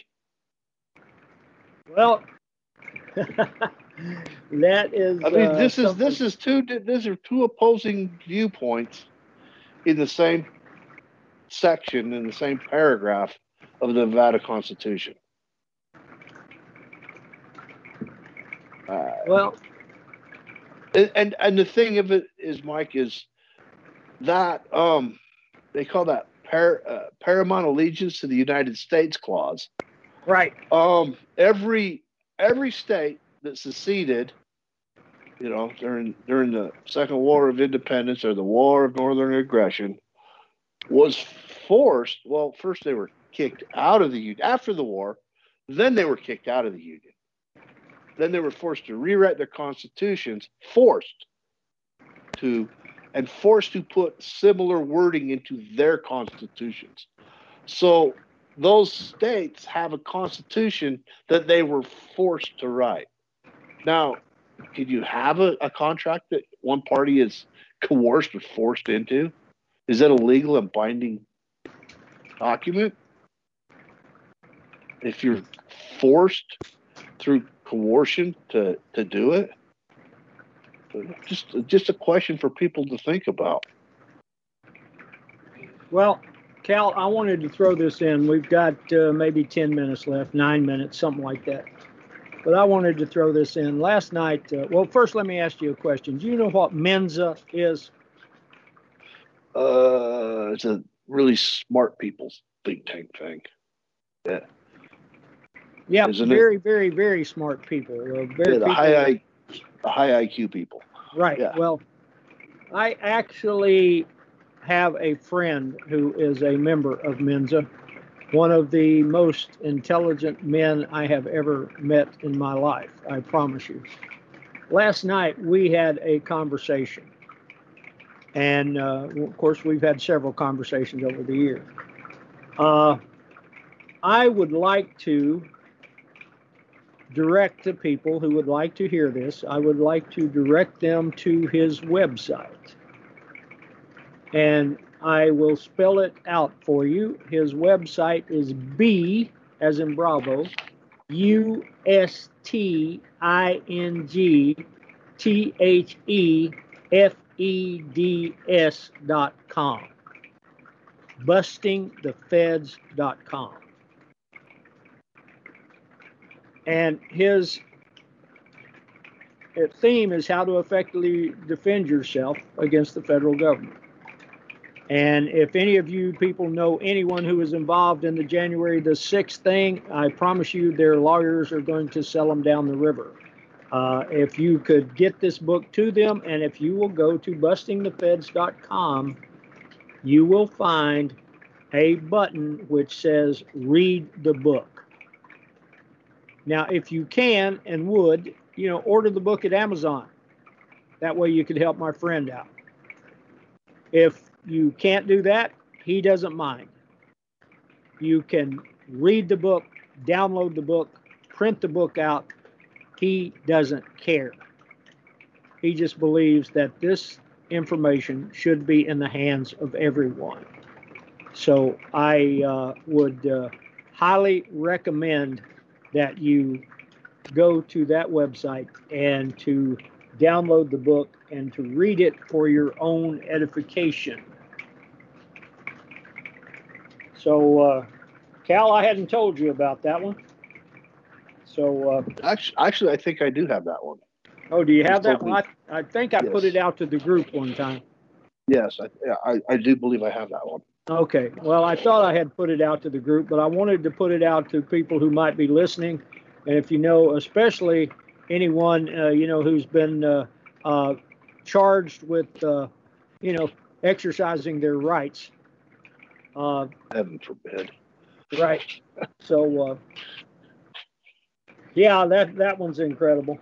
Well, that is. I mean, uh, this is something. this is two. These are two opposing viewpoints in the same section in the same paragraph of the Nevada Constitution. Uh, well, and, and and the thing of it is, Mike, is that um, they call that. Par, uh, paramount allegiance to the United States clause. Right. Um, every every state that seceded, you know, during during the Second War of Independence or the War of Northern Aggression, was forced. Well, first they were kicked out of the Union after the war, then they were kicked out of the Union. Then they were forced to rewrite their constitutions, forced to. and forced to put similar wording into their constitutions. So those states have a constitution that they were forced to write. Now, could you have a, a contract that one party is coerced or forced into? Is that a legal and binding document? If you're forced through coercion to, to do it? Just, just a question for people to think about. Well, Cal, I wanted to throw this in. We've got uh, maybe ten minutes left, nine minutes, something like that. But I wanted to throw this in. Last night, uh, well, first let me ask you a question. Do you know what Mensa is? Uh, it's a really smart people's think tank thing. Yeah. Yeah, Isn't very, it? very, very smart people. Uh, very Yeah, the people high I, the high I Q people. Right. Yeah. Well, I actually have a friend who is a member of Mensa, one of the most intelligent men I have ever met in my life, I promise you. Last night, we had a conversation. And, uh, of course, we've had several conversations over the years. Uh, I would like to direct the people who would like to hear this, I would like to direct them to his website. And I will spell it out for you. His website is B, as in Bravo, U S T I N G T H E F E D S dot com. busting the feds dot com. And his theme is how to effectively defend yourself against the federal government. And if any of you people know anyone who was involved in the January the sixth thing, I promise you their lawyers are going to sell them down the river. Uh, if you could get this book to them, and if you will go to busting the feds dot com, you will find a button which says read the book. Now, if you can and would, you know, order the book at Amazon. That way you could help my friend out. If you can't do that, he doesn't mind. You can read the book, download the book, print the book out. He doesn't care. He just believes that this information should be in the hands of everyone. So I uh, would uh, highly recommend that you go to that website and to download the book and to read it for your own edification. So, uh, Cal, I hadn't told you about that one. So uh, actually, actually, I think I do have that one. Oh, do you have He's that told one? me- I, I think I put Yes. it out to the group one time. Yes, I, yeah, I, I do believe I have that one. Okay. Well, I thought I had put it out to the group, but I wanted to put it out to people who might be listening. And if you know, especially anyone, uh, you know, who's been uh, uh, charged with, uh, you know, exercising their rights. Uh, Heaven forbid. right. So, uh, yeah, that, that one's incredible.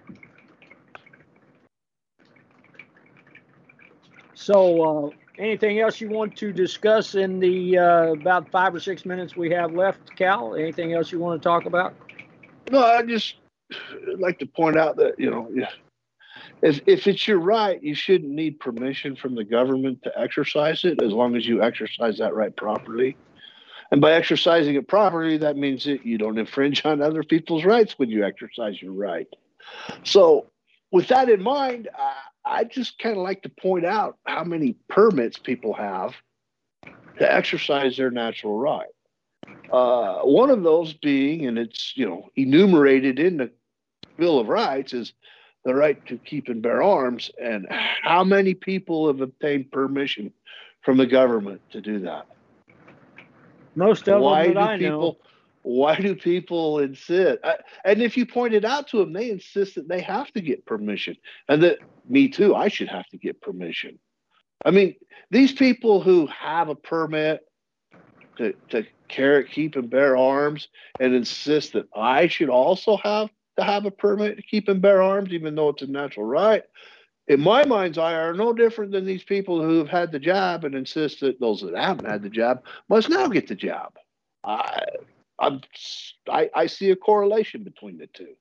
So, uh, anything else you want to discuss in the uh, about five or six minutes we have left, Cal? Anything else you want to talk about? No, I just like to point out that, you know, if, if it's your right, you shouldn't need permission from the government to exercise it as long as you exercise that right properly. And by exercising it properly, that means that you don't infringe on other people's rights when you exercise your right. So with that in mind, I, I just kind of like to point out how many permits people have to exercise their natural right. Uh, one of those being, and it's, you know, enumerated in the Bill of Rights, is the right to keep and bear arms. And how many people have obtained permission from the government to do that? Most of Why them that do I people, know. Why do people insist? I, and if you point it out to them, they insist that they have to get permission, and that me too, I should have to get permission. I mean, these people who have a permit to to carry, keep, and bear arms, and insist that I should also have to have a permit to keep and bear arms, even though it's a natural right, in my mind's eye, are no different than these people who have had the jab and insist that those that haven't had the jab must now get the jab. I, I'm, I, I see a correlation between the two.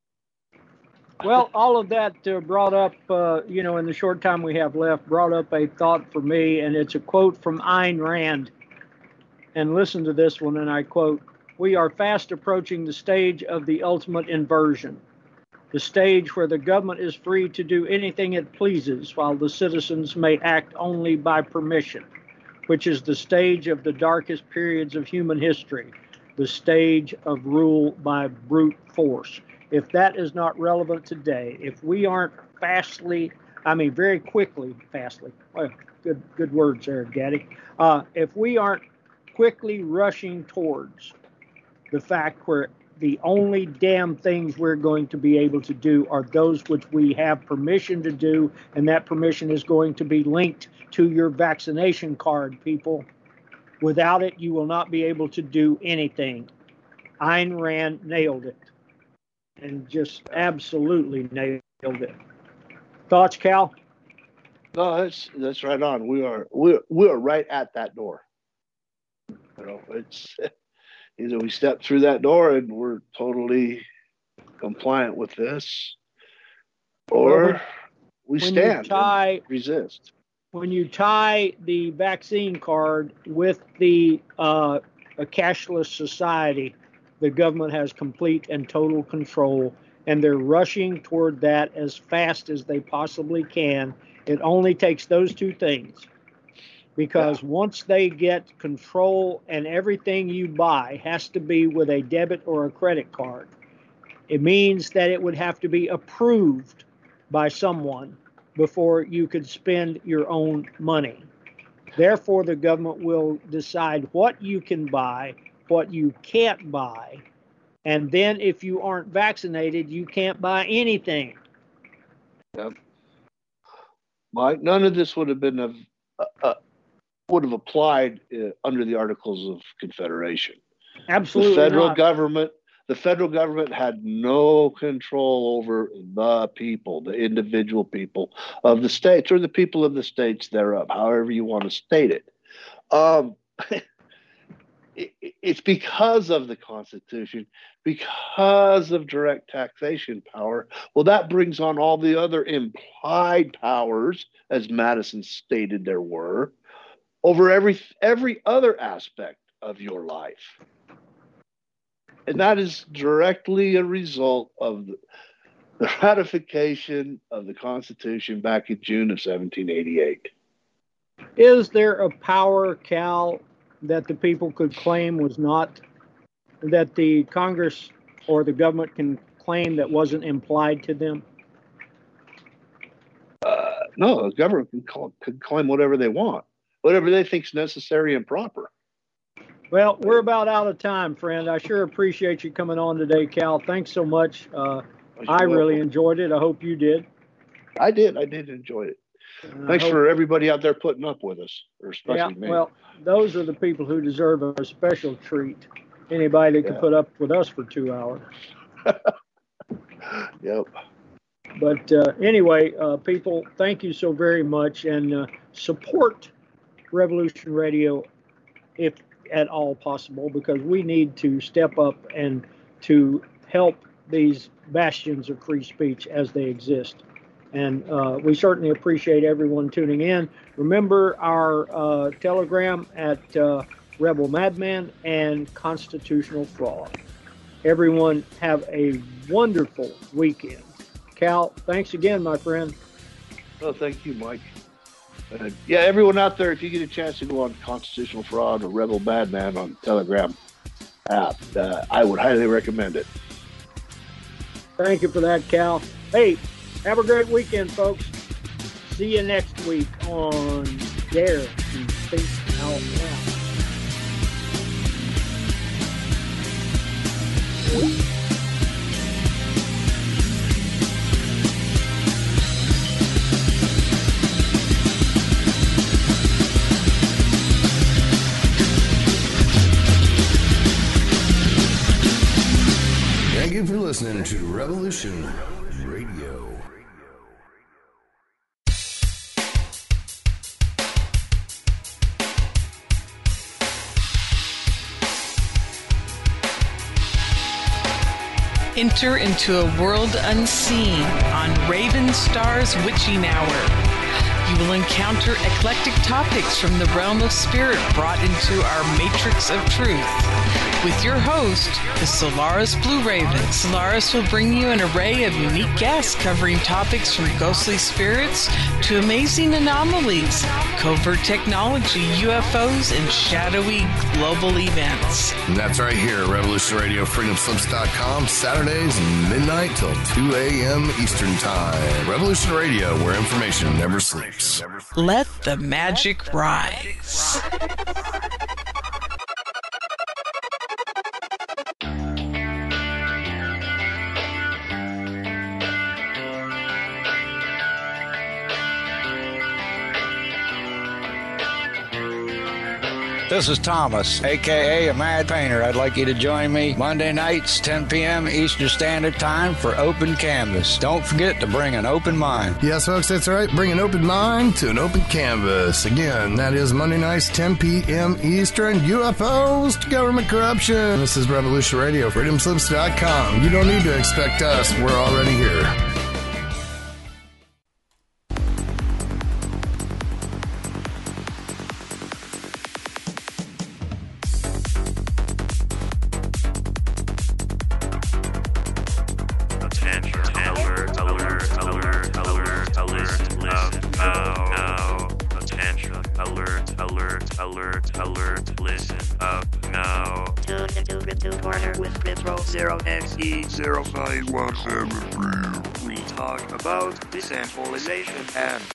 Well, all of that uh, brought up, uh, you know, in the short time we have left, brought up a thought for me, and it's a quote from Ayn Rand. And listen to this one, and I quote, "We are fast approaching the stage of the ultimate inversion, the stage where the government is free to do anything it pleases while the citizens may act only by permission, which is the stage of the darkest periods of human history, the stage of rule by brute force." If that is not relevant today, if we aren't fastly, I mean, very quickly, fastly, well, good, good words there, Gaddy. Uh, if we aren't quickly rushing towards the fact where the only damn things we're going to be able to do are those which we have permission to do, and that permission is going to be linked to your vaccination card, people. Without it, you will not be able to do anything. Ayn Rand nailed it, and just absolutely nailed it. Thoughts, Cal? No, that's that's right on. We are we we are right at that door. You know, it's either we step through that door and we're totally compliant with this, or Well, when- we when stand you tie, and resist. When you tie the vaccine card with the uh, a cashless society, the government has complete and total control, and they're rushing toward that as fast as they possibly can. It only takes those two things, because yeah. once they get control and everything you buy has to be with a debit or a credit card, it means that it would have to be approved by someone before you could spend your own money. Therefore, the government will decide what you can buy, what you can't buy, and then if you aren't vaccinated, you can't buy anything. Yep. Mike, none of this would have been a, uh, would have applied uh, under the Articles of Confederation. Absolutely the federal not. government. The federal government had no control over the people, the individual people of the states, or the people of the states thereof, however you want to state it. Um, it it's because of the Constitution, because of direct taxation power. Well, that brings on all the other implied powers, as Madison stated there were, over every every other aspect of your life. And that is directly a result of the, the ratification of the Constitution back in June of seventeen eighty-eight. Is there a power, Cal, that the people could claim was not, that the Congress or the government can claim that wasn't implied to them? Uh, no, the government can, call, can claim whatever they want, whatever they think is necessary and proper. Well, we're about out of time, friend. I sure appreciate you coming on today, Cal. Thanks so much. Uh, I really enjoyed it. I hope you did. I did. I did enjoy it. And Thanks hope... for everybody out there putting up with us, or especially yeah, me. Well, those are the people who deserve a special treat. Anybody that yeah. can put up with us for two hours. Yep. But uh, anyway, uh, people, thank you so very much, and uh, support Revolution Radio if at all possible, because we need to step up and to help these bastions of free speech as they exist. And uh, we certainly appreciate everyone tuning in. Remember our uh, Telegram at uh, Rebel Madman and Constitutional Fraud. Everyone have a wonderful weekend. Cal, thanks again, my friend. Oh, thank you, Mike. Uh, yeah, everyone out there, if you get a chance to go on Constitutional Fraud or Rebel Madman on Telegram app, uh, I would highly recommend it. Thank you for that, Cal. Hey, have a great weekend, folks. See you next week on Dare to Think Out Loud. Thank you for listening to Revolution Radio. Enter into a world unseen on Raven Star's Witching Hour. You will encounter eclectic topics from the realm of spirit brought into our matrix of truth. With your host, the Solaris Blue Raven. Solaris will bring you an array of unique guests covering topics from ghostly spirits to amazing anomalies, covert technology, U F Os, and shadowy global events. And that's right here at Revolution Radio, freedom slips dot com, Saturdays midnight till two a.m. Eastern Time. Revolution Radio, where information never sleeps. Let the magic rise. This is Thomas, a k a. a Mad Painter. I'd like you to join me Monday nights, ten p.m. Eastern Standard Time for Open Canvas. Don't forget to bring an open mind. Yes, folks, that's right. Bring an open mind to an open canvas. Again, that is Monday nights, ten p.m. Eastern. U F Os to government corruption. This is Revolution Radio, freedom slips dot com. You don't need to expect us. We're already here. zero five one seven three. We talk about decentralization and